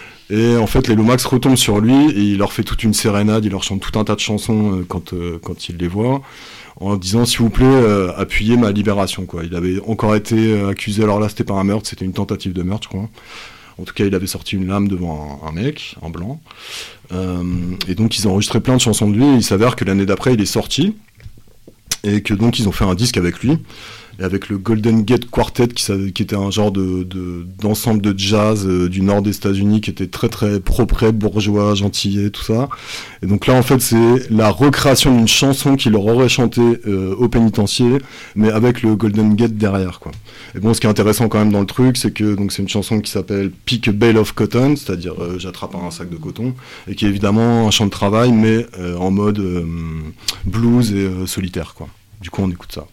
Et en fait les Lomax retombent sur lui et il leur fait toute une sérénade, il leur chante tout un tas de chansons euh, quand, euh, quand il les voit, en disant s'il vous plaît euh, appuyez ma libération, quoi. Il avait encore été euh, accusé, alors là c'était pas un meurtre, c'était une tentative de meurtre, je crois. En tout cas il avait sorti une lame devant un, un mec, un blanc, euh, et donc ils ont enregistré plein de chansons de lui, et il s'avère que l'année d'après il est sorti, et que donc ils ont fait un disque avec lui, et avec le Golden Gate Quartet qui, qui était un genre de, de, d'ensemble de jazz euh, du nord des États-Unis qui était très très propre, bourgeois, gentillet, tout ça. Et donc là en fait c'est la recréation d'une chanson qu'il leur aurait chantée euh, au pénitencier, mais avec le Golden Gate derrière, quoi. Et bon, ce qui est intéressant quand même dans le truc, c'est que donc c'est une chanson qui s'appelle Pick a Bale of Cotton, c'est-à-dire euh, j'attrape un sac de coton, et qui est évidemment un chant de travail, mais euh, en mode euh, blues et euh, solitaire, quoi. Du coup on écoute ça.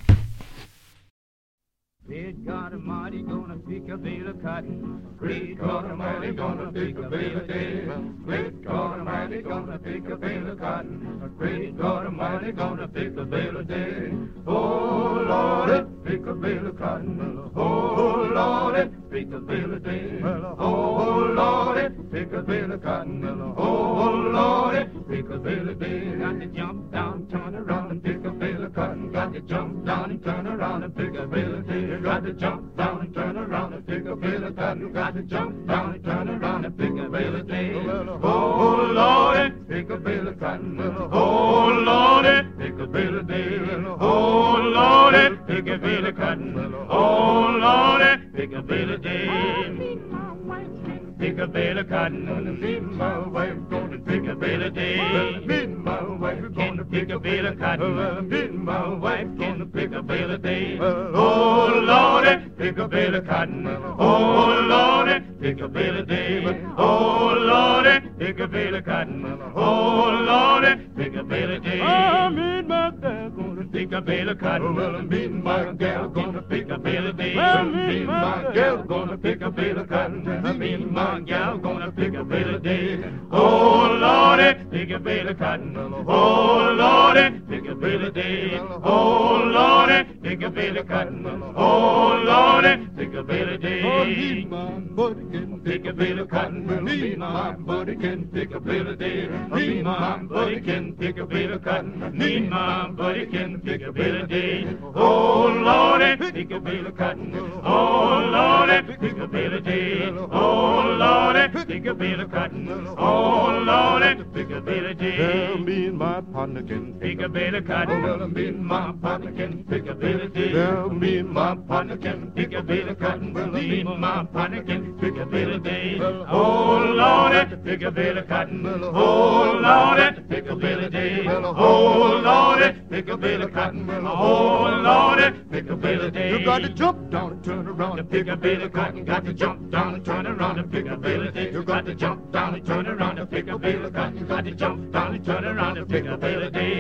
Great God Almighty gonna pick a bale of cotton. Great God Almighty gonna pick a bale of hay. Great God Almighty gonna pick a bale of cotton. Great God Almighty gonna pick a bale of hay. Oh Lord, pick a bale of cotton. Oh Lord, pick a bale of hay. Oh Lord, pick a bale of cotton. Oh Lord, pick a bale of hay. Got to jump down, turn around and pick a bale of cotton. Got to jump down and turn around and pick a bale of hay. Got to jump down and turn around and pick a bale of cotton. Got to jump down and turn around and pick Oh Lordy, pick a bale of day. Oh Lordy, pick a bale of cotton. Oh Lordy, pick a bale of day. Pick a bale of cotton. Me and my wife gonna pick a bale of day. Me and my wife gonna pick a bale of cotton. Me and my wife gonna pick a bale of day. Oh Lordy, pick a bale of cotton. Oh Lordy, pick a bale of day. Oh Lordy, pick a bale of cotton. Oh Lordy, pick a bale of day. Oh, me and my gal gonna pick a bale of cotton. Well, me and my gal gonna pick a bale of day. Well, me and my gal gonna pick a bale of cotton. Me and my gal gonna pick a bale of day. Oh Lordy, pick a bale of cotton. Oh Lordy, pick a bale of day. Oh Lordy, pick a bale of cotton. Oh Lordy, pick a bale of day. Oh, me my buddy can pick a bale of cotton. Me my buddy can pick a bale of day. Me my buddy can pick a bale of cotton. Me my buddy can pick a bale of day. Oh Lordy, pick a bale of cotton. Oh Lordy, pick a bale of day. Oh Lordy, pick a bale of cotton. Oh Lordy, pick a bale of day. Well, me and my partner can pick a bale of cotton. Well, me and my partner can pick a bale of day. Well, me and my partner can pick a bale of cotton. Well, me and my partner can pick a bale of day. Oh Lordy, pick a bale of cotton. Oh Lordy, pick a bale of day. Oh Lordy, pick a bale of cotton. Oh Lordy, pick a bale of day. You got to jump down and turn around and pick a bale of cotton. Got to jump down and turn around and pick a bale of day. You got to jump down and turn around and pick a bale of cotton. You got to jump down and turn around and pick a bale of day.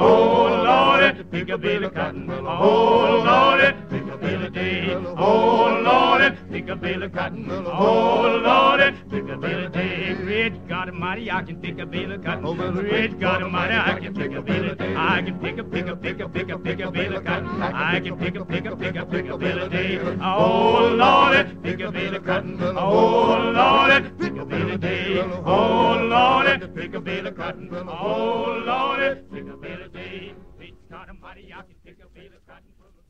Oh Lordy, pick a bale of cotton. Oh Lordy, pick a bale of day. Oh Lordy, pick a bale of cotton. Oh Lordy, pick a bale of day. Rich God Almighty, I can pick a bale of cotton. Rich God Almighty, I can pick a bale of day. I can pick a pick a pick a pick a pick a bale of cotton. I can pick a pick a pick a pick a bale of day. Oh Lordy, pick a bale of cotton. Oh Lordy, pick a bale of day. Oh Lordy, pick a bale of cotton. Oh Lordy, pick a bale of day. Rich God Almighty, I can pick a bale of cotton.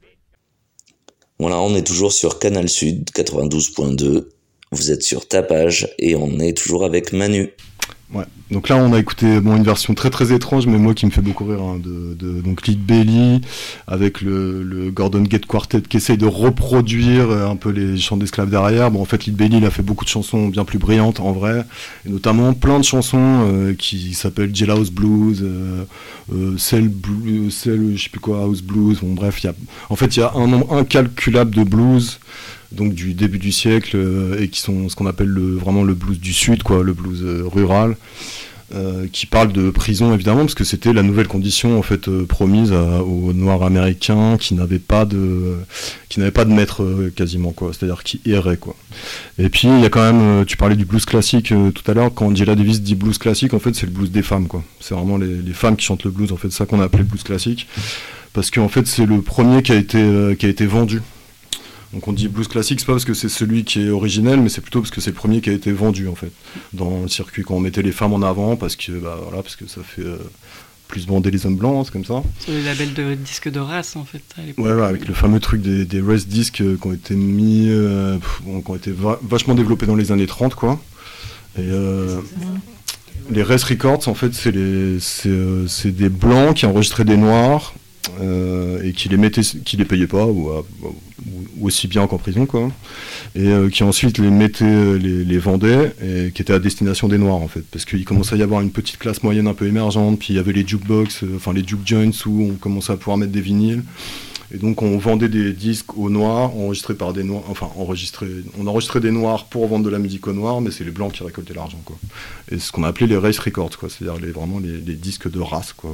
Voilà, on est toujours sur Canal Sud quatre-vingt-douze point deux. Vous êtes sur Tapage et on est toujours avec Manu. Ouais. Donc là, on a écouté bon une version très très étrange, mais moi qui me fait beaucoup rire, hein, de, de donc Lead Belly avec le, le Gordon Gate Quartet qui essaye de reproduire un peu les chants d'esclaves derrière. Bon, en fait, Lead Belly, il a fait beaucoup de chansons bien plus brillantes en vrai, et notamment plein de chansons euh, qui s'appellent Jailhouse Blues, euh, euh, Cell Blues, Cell, je sais plus quoi, House Blues. Bon, bref, il y a, en fait, il y a un nombre incalculable de blues. Donc du début du siècle euh, et qui sont ce qu'on appelle le, vraiment le blues du sud, quoi, le blues euh, rural, euh, qui parle de prison évidemment parce que c'était la nouvelle condition en fait euh, promise à, aux Noirs américains qui n'avaient pas de qui n'avaient pas de maître euh, quasiment, quoi, c'est-à-dire qui erraient, quoi. Et puis il y a quand même, euh, tu parlais du blues classique euh, tout à l'heure, quand Angela Davis dit blues classique, en fait c'est le blues des femmes, quoi. C'est vraiment les, les femmes qui chantent le blues, en fait, c'est ça qu'on a appelé le blues classique, parce qu'en fait c'est le premier qui a été euh, qui a été vendu. Donc on dit blues classique, c'est pas parce que c'est celui qui est originel, mais c'est plutôt parce que c'est le premier qui a été vendu en fait dans le circuit, quand on mettait les femmes en avant, parce que bah voilà, parce que ça fait euh, plus bander les hommes blancs, c'est comme ça. C'est le label de disque de race en fait. À l'époque. Ouais, ouais, avec le fameux truc des, des race discs euh, qui ont été mis, euh, pff, bon, qui ont été va- vachement développés dans les années trente, quoi. Et euh, les race records, en fait, c'est les, c'est, euh, c'est des blancs qui enregistraient des noirs. Euh, et qui les mettait, qui les payaient pas ou, ou, ou aussi bien qu'en prison, quoi, et euh, qui ensuite les mettait, les, les vendait, et qui étaient à destination des noirs en fait, parce qu'il commençait à y avoir une petite classe moyenne un peu émergente, puis il y avait les jukebox, euh, enfin les juke joints où on commençait à pouvoir mettre des vinyles, et donc on vendait des disques aux noirs, enregistrés par des noirs, enfin enregistrés, on enregistrait des noirs pour vendre de la musique aux noirs, mais c'est les blancs qui récoltaient l'argent, quoi. Et c'est ce qu'on a appelé les race records, quoi, c'est-à-dire les, vraiment les, les disques de race, quoi.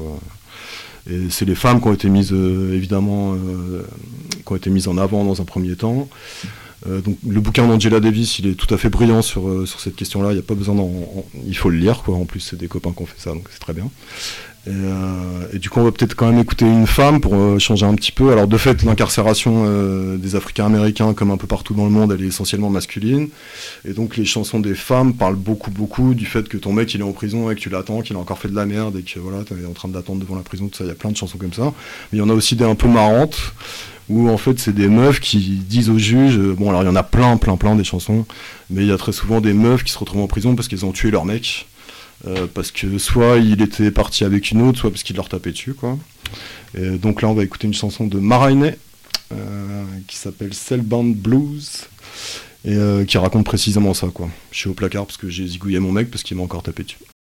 Et c'est les femmes qui ont été mises, euh, évidemment, euh, qui ont été mises en avant dans un premier temps. Euh, donc le bouquin d'Angela Davis, il est tout à fait brillant sur, euh, sur cette question-là. Il y a pas besoin d'en, en, il faut le lire, quoi. En plus, c'est des copains qui ont fait ça, donc c'est très bien. Et, euh, et du coup, on va peut-être quand même écouter une femme pour euh, changer un petit peu. Alors, de fait, l'incarcération euh, des Africains-Américains, comme un peu partout dans le monde, elle est essentiellement masculine. Et donc, les chansons des femmes parlent beaucoup, beaucoup du fait que ton mec, il est en prison et que tu l'attends, qu'il a encore fait de la merde et que voilà, t'es en train d'attendre devant la prison, tout ça. Il y a plein de chansons comme ça. Mais il y en a aussi des un peu marrantes, où en fait, c'est des meufs qui disent au juge, euh, bon, alors il y en a plein, plein, plein des chansons, mais il y a très souvent des meufs qui se retrouvent en prison parce qu'ils ont tué leur mec. euh, parce que soit il était parti avec une autre, soit parce qu'il leur tapait dessus, quoi. Et donc là, on va écouter une chanson de Mara Hainet, euh, qui s'appelle Cellbound Blues, et euh, qui raconte précisément ça, quoi. Je suis au placard parce que j'ai zigouillé mon mec parce qu'il m'a encore tapé dessus.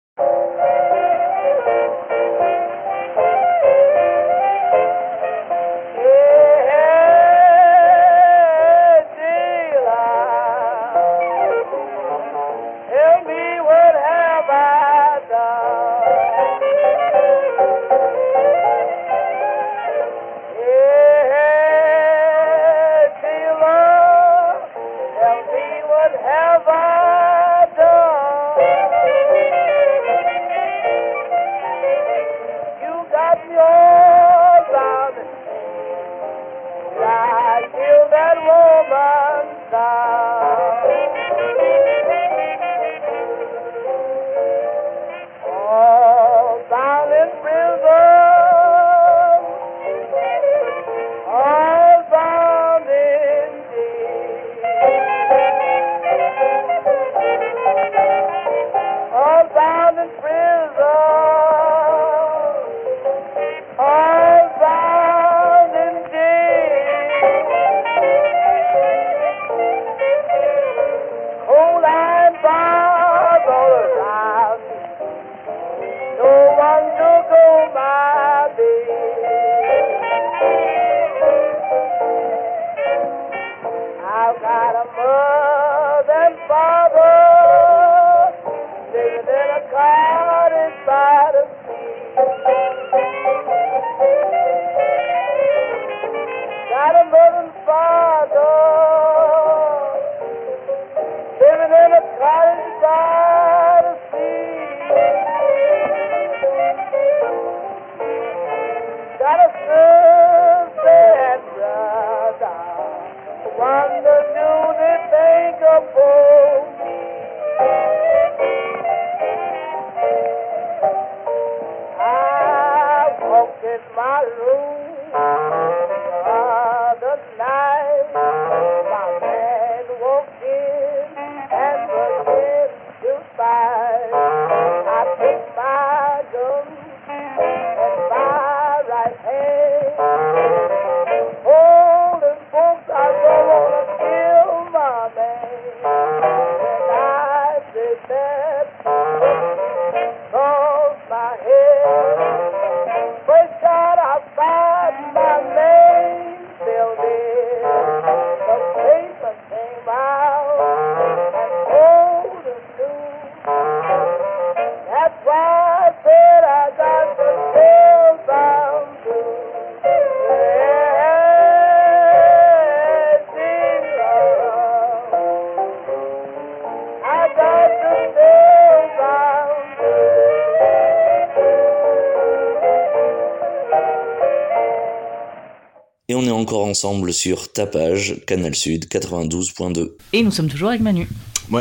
Et on est encore ensemble sur Tapage, Canal Sud quatre-vingt-douze point deux. Et nous sommes toujours avec Manu. Ouais.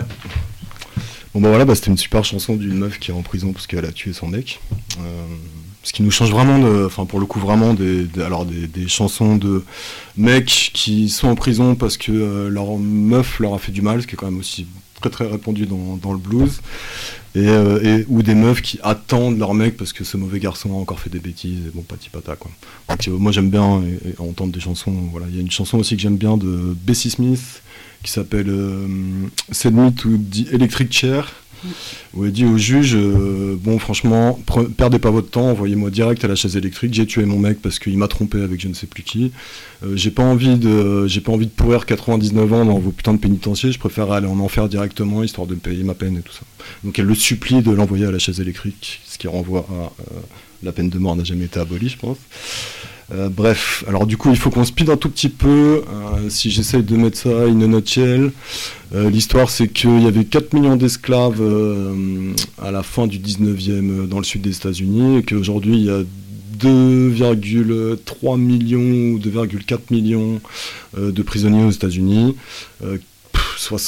Bon bah voilà, bah, c'était une super chanson d'une meuf qui est en prison parce qu'elle a tué son mec. Euh, ce qui nous change vraiment, de, enfin pour le coup vraiment des, des, alors des, des chansons de mecs qui sont en prison parce que euh, leur meuf leur a fait du mal, ce qui est quand même aussi très très répandu dans, dans le blues. Et, euh, et, ou des meufs qui attendent leur mec parce que ce mauvais garçon a encore fait des bêtises et bon pati pata quoi. Donc, euh, moi j'aime bien et, et entendre des chansons, voilà. Il y a une chanson aussi que j'aime bien de Bessie Smith qui s'appelle euh, Send Me to the Electric Chair, où elle dit au juge euh, bon franchement pre- perdez pas votre temps, envoyez-moi direct à la chaise électrique, j'ai tué mon mec parce qu'il m'a trompé avec je ne sais plus qui, euh, j'ai pas envie de j'ai pas envie de pourrir quatre-vingt-dix-neuf ans dans vos putains de pénitenciers, je préfère aller en enfer directement histoire de me payer ma peine et tout ça. Donc elle le supplie de l'envoyer à la chaise électrique, ce qui renvoie à euh, la peine de mort n'a jamais été abolie je pense. Euh, bref, alors du coup il faut qu'on speed un tout petit peu, euh, si j'essaye de mettre ça in a nutshell, euh, l'histoire c'est qu'il y avait quatre millions d'esclaves euh, à la fin du dix-neuvième dans le sud des États-Unis et qu'aujourd'hui il y a deux virgule trois millions ou deux virgule quatre millions euh, de prisonniers aux États-Unis, euh, soixante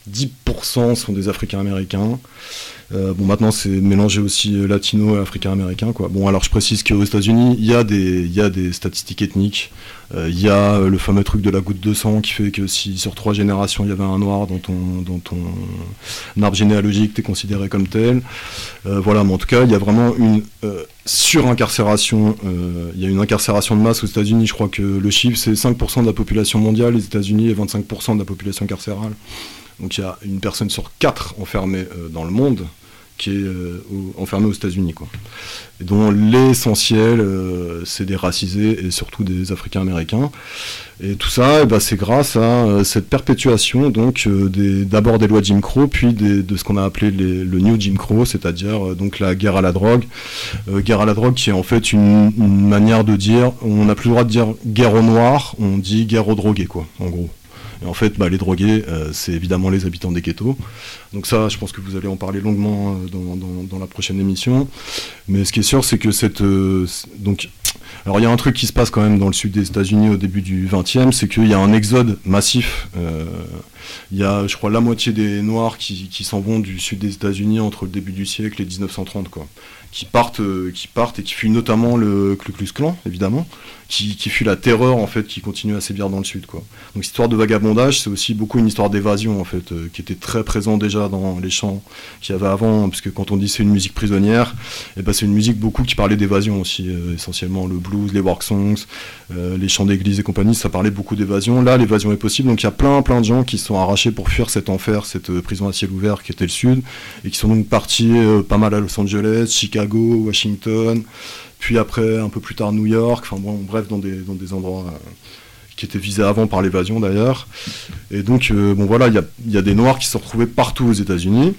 dix pour cent sont des Africains-Américains. Euh, bon, maintenant, c'est mélangé aussi latino et africain-américain, quoi. Bon, alors je précise qu'aux États-Unis, il y a des, il y a des statistiques ethniques. Euh, il y a le fameux truc de la goutte de sang qui fait que si sur trois générations, il y avait un noir dans ton, dans ton arbre généalogique, t'es considéré comme tel. Euh, voilà, mais en tout cas, il y a vraiment une euh, surincarcération. Euh, il y a une incarcération de masse aux États-Unis. Je crois que le chiffre, c'est cinq pour cent de la population mondiale, les États-Unis, et vingt-cinq pour cent de la population carcérale. Donc il y a une personne sur quatre enfermée euh, dans le monde qui est euh, au, enfermée aux États-Unis, quoi. Et dont l'essentiel, euh, c'est des racisés et surtout des Africains-Américains. Et tout ça, eh ben, c'est grâce à euh, cette perpétuation, donc euh, des, d'abord des lois Jim Crow, puis des, de ce qu'on a appelé les, le New Jim Crow, c'est-à-dire euh, donc la guerre à la drogue. Euh, guerre à la drogue qui est en fait une, une manière de dire, on n'a plus le droit de dire guerre aux noirs, on dit guerre aux drogués, quoi, en gros. Et en fait, bah, les drogués, euh, c'est évidemment les habitants des ghettos. Donc ça, je pense que vous allez en parler longuement euh, dans, dans, dans la prochaine émission. Mais ce qui est sûr, c'est que cette... Euh, donc, alors il y a un truc qui se passe quand même dans le sud des États-Unis au début du vingtième, c'est qu'il y a un exode massif. Euh, il y a, je crois, la moitié des Noirs qui, qui s'en vont du sud des États-Unis entre le début du siècle et dix-neuf cent trente, quoi. Qui partent, euh, qui partent et qui fuient notamment le Ku Klux Klan, évidemment, qui, qui fuit la terreur, en fait, qui continue à sévir dans le sud, quoi. Donc, cette histoire de vagabondage, c'est aussi beaucoup une histoire d'évasion, en fait, euh, qui était très présent déjà dans les chants qu'il y avait avant, parce que quand on dit c'est une musique prisonnière, et ben c'est une musique beaucoup qui parlait d'évasion aussi, euh, essentiellement le blues, les work songs, euh, les chants d'église et compagnie, ça parlait beaucoup d'évasion. Là, l'évasion est possible, donc il y a plein, plein de gens qui se sont arrachés pour fuir cet enfer, cette euh, prison à ciel ouvert qui était le sud, et qui sont donc partis euh, pas mal à Los Angeles, Chicago, Washington, puis après un peu plus tard New York, enfin bon, bref, dans des, dans des endroits euh, qui étaient visés avant par l'évasion d'ailleurs. Et donc, euh, bon voilà, il y a, y a des Noirs qui se sont retrouvés partout aux États-Unis.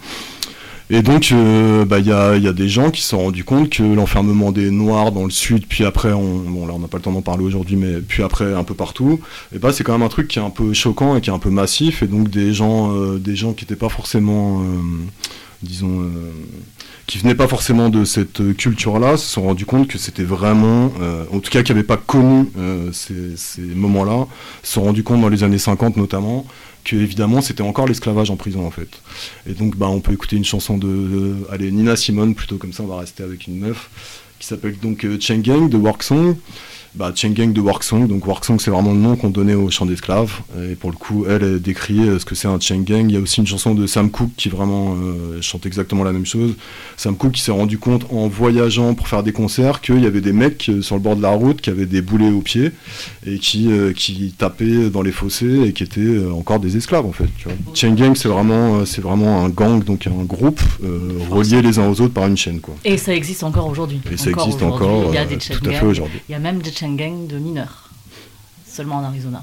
Et donc, il euh, bah, y, a, y a des gens qui se sont rendus compte que l'enfermement des Noirs dans le Sud, puis après, on, bon là on n'a pas le temps d'en parler aujourd'hui, mais puis après un peu partout, et bah, c'est quand même un truc qui est un peu choquant et qui est un peu massif, et donc des gens, euh, des gens qui n'étaient pas forcément, euh, disons... Euh, qui venaient pas forcément de cette culture-là, se sont rendus compte que c'était vraiment, euh, en tout cas qui n'avaient pas connu euh, ces, ces moments-là, se sont rendus compte dans les années cinquante notamment, que évidemment c'était encore l'esclavage en prison en fait. Et donc bah, on peut écouter une chanson de, de allez, Nina Simone, plutôt comme ça on va rester avec une meuf, qui s'appelle donc euh, Chain Gang de Work Song. Bah, Chain Gang de Work Song, donc Work Song c'est vraiment le nom qu'on donnait aux chants d'esclaves, et pour le coup elle, elle décrit euh, ce que c'est un Chain Gang. Il y a aussi une chanson de Sam Cooke qui vraiment euh, chante exactement la même chose. Sam Cooke qui s'est rendu compte en voyageant pour faire des concerts qu'il y avait des mecs euh, sur le bord de la route qui avaient des boulets aux pieds et qui, euh, qui tapaient dans les fossés et qui étaient euh, encore des esclaves en fait, tu vois. Chain Gang c'est vraiment, euh, c'est vraiment un gang, donc un groupe euh, reliés les uns aux autres par une chaîne, quoi. Et ça existe encore aujourd'hui. Et ça encore existe aujourd'hui. encore Il y a euh, des chain tout à fait gangs. aujourd'hui. Il y a même des chain gangs de mineurs, seulement en Arizona.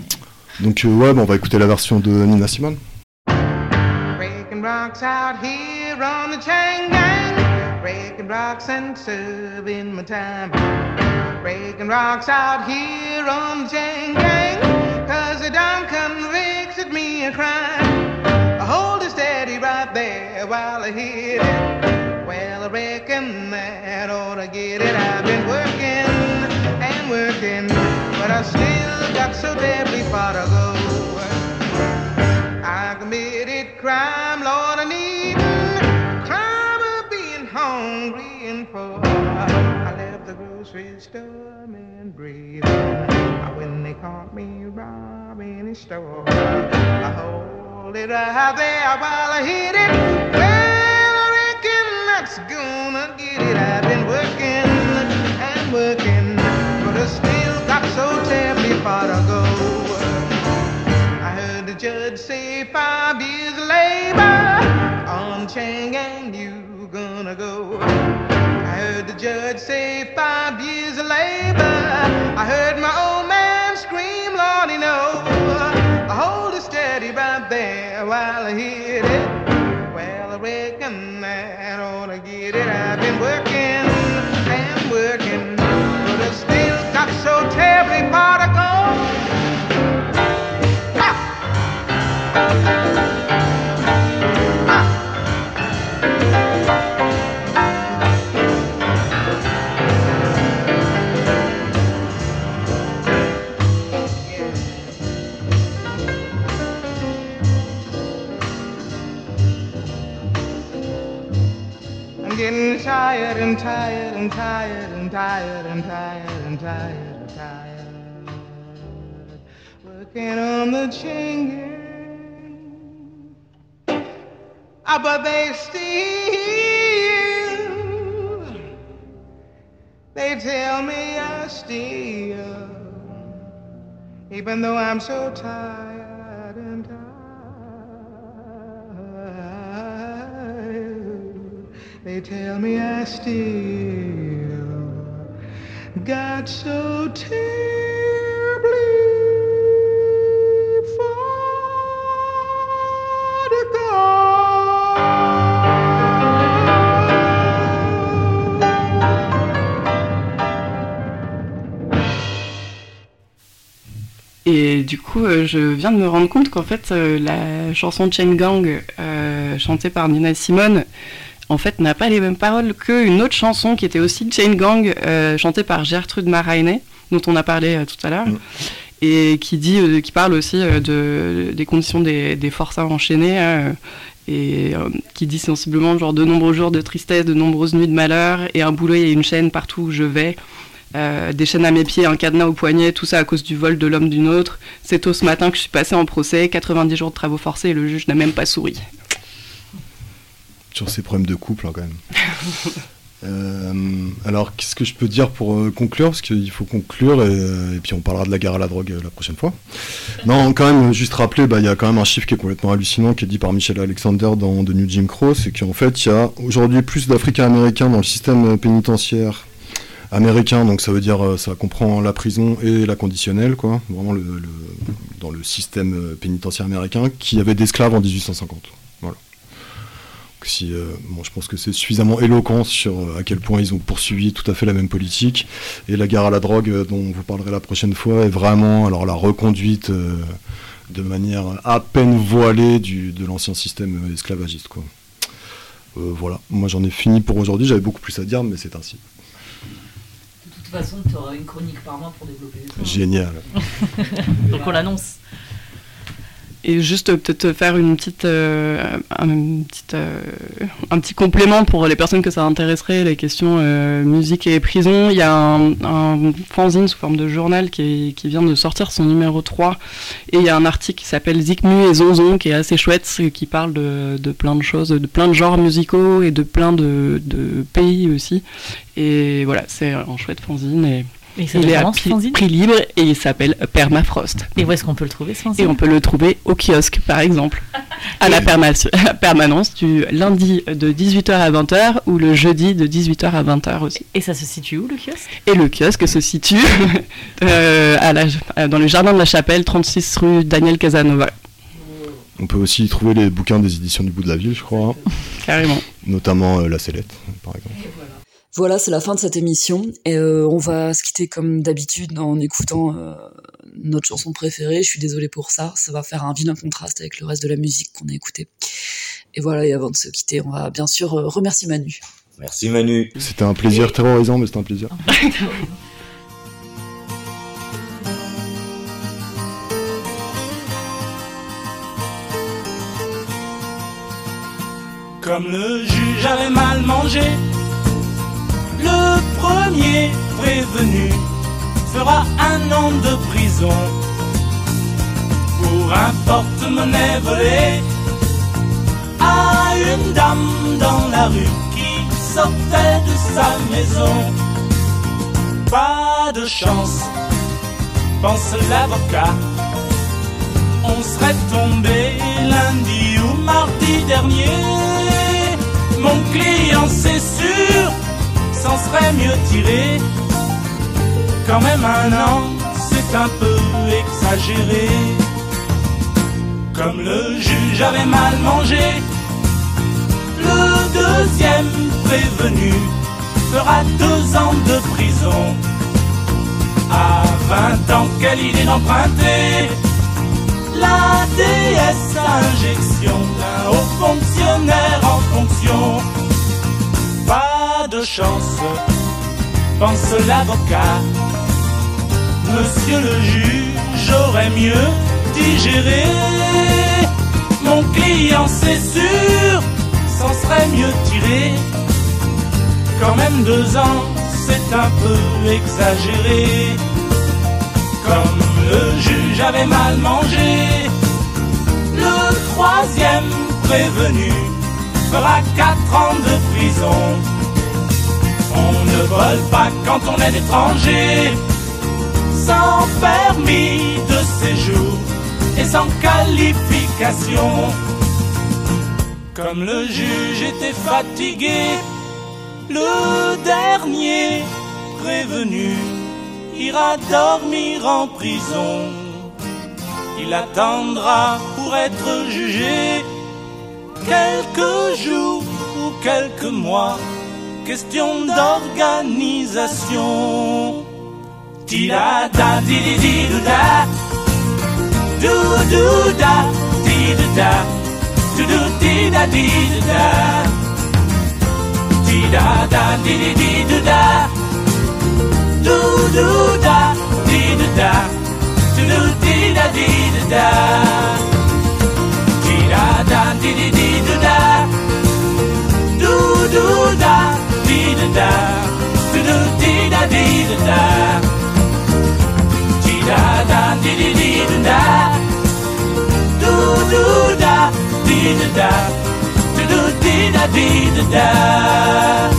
Donc euh, ouais, bah, on va écouter la version de Nina Simone. Breaking rocks out here on the chain gang, breaking rocks and serving my time. Breaking rocks out here on the chain gang, cause they done convicted me of crime. I hold it steady right there while I hit it. Well, I reckon that ought to get it. I've been working and working, but I still got so terribly far to go. I committed crime, Lord, I need crime of being hungry and poor. I left the grocery store and breathing when they caught me robbing a store. I hold it right there while I hit it. Well, I reckon that's gonna get it. I've been working and working, but I still got so terribly far to go. I heard the judge say five years labor on chain gang, you gonna go. I heard the judge say five years labor. I heard my old man scream, Lordy, no. I hold it steady right there while I hit it. Well, I reckon that ought to get it. I've been working and working, but I still got so terribly far to go. tired and tired and tired and tired and tired and tired and tired, working on the chain gang. Ah, but they steal. They tell me I steal, even though I'm so tired and tired. They tell me I still got so terribly far to go. Et du coup, euh, je viens de me rendre compte qu'en fait, euh, la chanson Chain Gang, euh, chantée par Nina Simone, en fait, n'a pas les mêmes paroles qu'une autre chanson qui était aussi Chain Gang, euh, chantée par Gertrude Maraine, dont on a parlé euh, tout à l'heure, mmh. et qui, dit, euh, qui parle aussi euh, de, des conditions des, des forçats enchaînés, euh, et euh, qui dit sensiblement genre de nombreux jours de tristesse, de nombreuses nuits de malheur, et un boulet et une chaîne partout où je vais. Euh, des chaînes à mes pieds, un cadenas au poignet, tout ça à cause du vol de l'homme d'une autre. C'est tôt ce matin que je suis passé en procès, quatre-vingt-dix jours de travaux forcés et le juge n'a même pas souri. Sur ces problèmes de couple, hein, quand même. euh, alors, qu'est-ce que je peux dire pour euh, conclure ? Parce qu'il faut conclure et, et puis on parlera de la guerre à la drogue euh, la prochaine fois. Non, quand même, juste rappeler, bah, y a quand même un chiffre qui est complètement hallucinant, qui est dit par Michel Alexander dans The New Jim Crow, c'est qu'en fait, il y a aujourd'hui plus d'Africains-Américains dans le système pénitentiaire américain, donc ça veut dire, ça comprend la prison et la conditionnelle, quoi, vraiment le, le, dans le système pénitentiaire américain, qui avait d'esclaves en dix-huit cent cinquante. Voilà. Donc si, euh, bon, je pense que c'est suffisamment éloquent sur à quel point ils ont poursuivi tout à fait la même politique. Et la guerre à la drogue, dont vous parlerez la prochaine fois, est vraiment alors la reconduite euh, de manière à peine voilée du, de l'ancien système esclavagiste, quoi. Euh, voilà, moi j'en ai fini pour aujourd'hui, j'avais beaucoup plus à dire, mais c'est ainsi. De toute façon, tu auras une chronique par mois pour développer les choses. Génial. Donc on l'annonce. Et juste euh, peut-être faire une petite, euh, un, une petite, euh, un petit complément pour les personnes que ça intéresserait, les questions euh, musique et prison. Il y a un, un fanzine sous forme de journal qui, est, qui vient de sortir son numéro trois. Et il y a un article qui s'appelle Zikmu et Zonzon qui est assez chouette, qui parle de, de plein de choses, de plein de genres musicaux et de plein de, de pays aussi. Et voilà, c'est un chouette fanzine. Et Et ça il est à pi- prix libre et il s'appelle Permafrost. Et où est-ce qu'on peut le trouver, ce fanzine ? Et on peut le trouver au kiosque, par exemple, à la, perma- à la permanence du lundi de dix-huit heures à vingt heures ou le jeudi de dix-huit heures à vingt heures aussi. Et ça se situe où, le kiosque ? Et le kiosque se situe euh, à la, dans le jardin de la Chapelle, trente-six rue Daniel Casanova. On peut aussi y trouver les bouquins des éditions du bout de la ville, je crois. Carrément. Notamment euh, La Sellette, par exemple. Voilà, c'est la fin de cette émission et euh, on va se quitter comme d'habitude en écoutant euh, notre chanson préférée. Je suis désolée pour ça, ça va faire un vilain contraste avec le reste de la musique qu'on a écoutée. Et voilà, et avant de se quitter, on va bien sûr euh, remercier Manu. Merci Manu. C'était un plaisir terrorisant, mais c'était un plaisir. Comme le juge avait mal mangé, le premier prévenu fera un an de prison pour un porte-monnaie volé à une dame dans la rue qui sortait de sa maison. Pas de chance, pense l'avocat, on serait tombé lundi ou mardi dernier. Mon client, c'est sûr, s'en serait mieux tiré. Quand même un an, c'est un peu exagéré. Comme le juge avait mal mangé, le deuxième prévenu fera deux ans de prison. À vingt ans, quelle idée d'emprunter la déesse injection d'un haut fonctionnaire en fonction. Pas de chance, pense l'avocat. Monsieur le juge aurait mieux digéré. Mon client, c'est sûr, s'en serait mieux tiré. Quand même deux ans, c'est un peu exagéré. Comme le juge avait mal mangé, le troisième prévenu fera quatre ans de prison. On ne vole pas quand on est étranger, sans permis de séjour et sans qualification. Comme le juge était fatigué, le dernier prévenu ira dormir en prison. Il attendra pour être jugé quelques jours ou quelques mois. Question d'organisation. Ti-da-da, di-di-di-do-da, do-do-da, di-da-da, do-do-di-da-di-da-da, ti-da-da, di-di-di-do-da, do-do-da, di-da-da, do-do-di-da-di-da-da, ti-da-da, di-di-di-do-da, do-do-da, di-da-da, do-do-di-da-di-da-da, ti-da-da, di-di-di-do-da, do-do-da, di-da-da, do-do-di-da-di-da-da.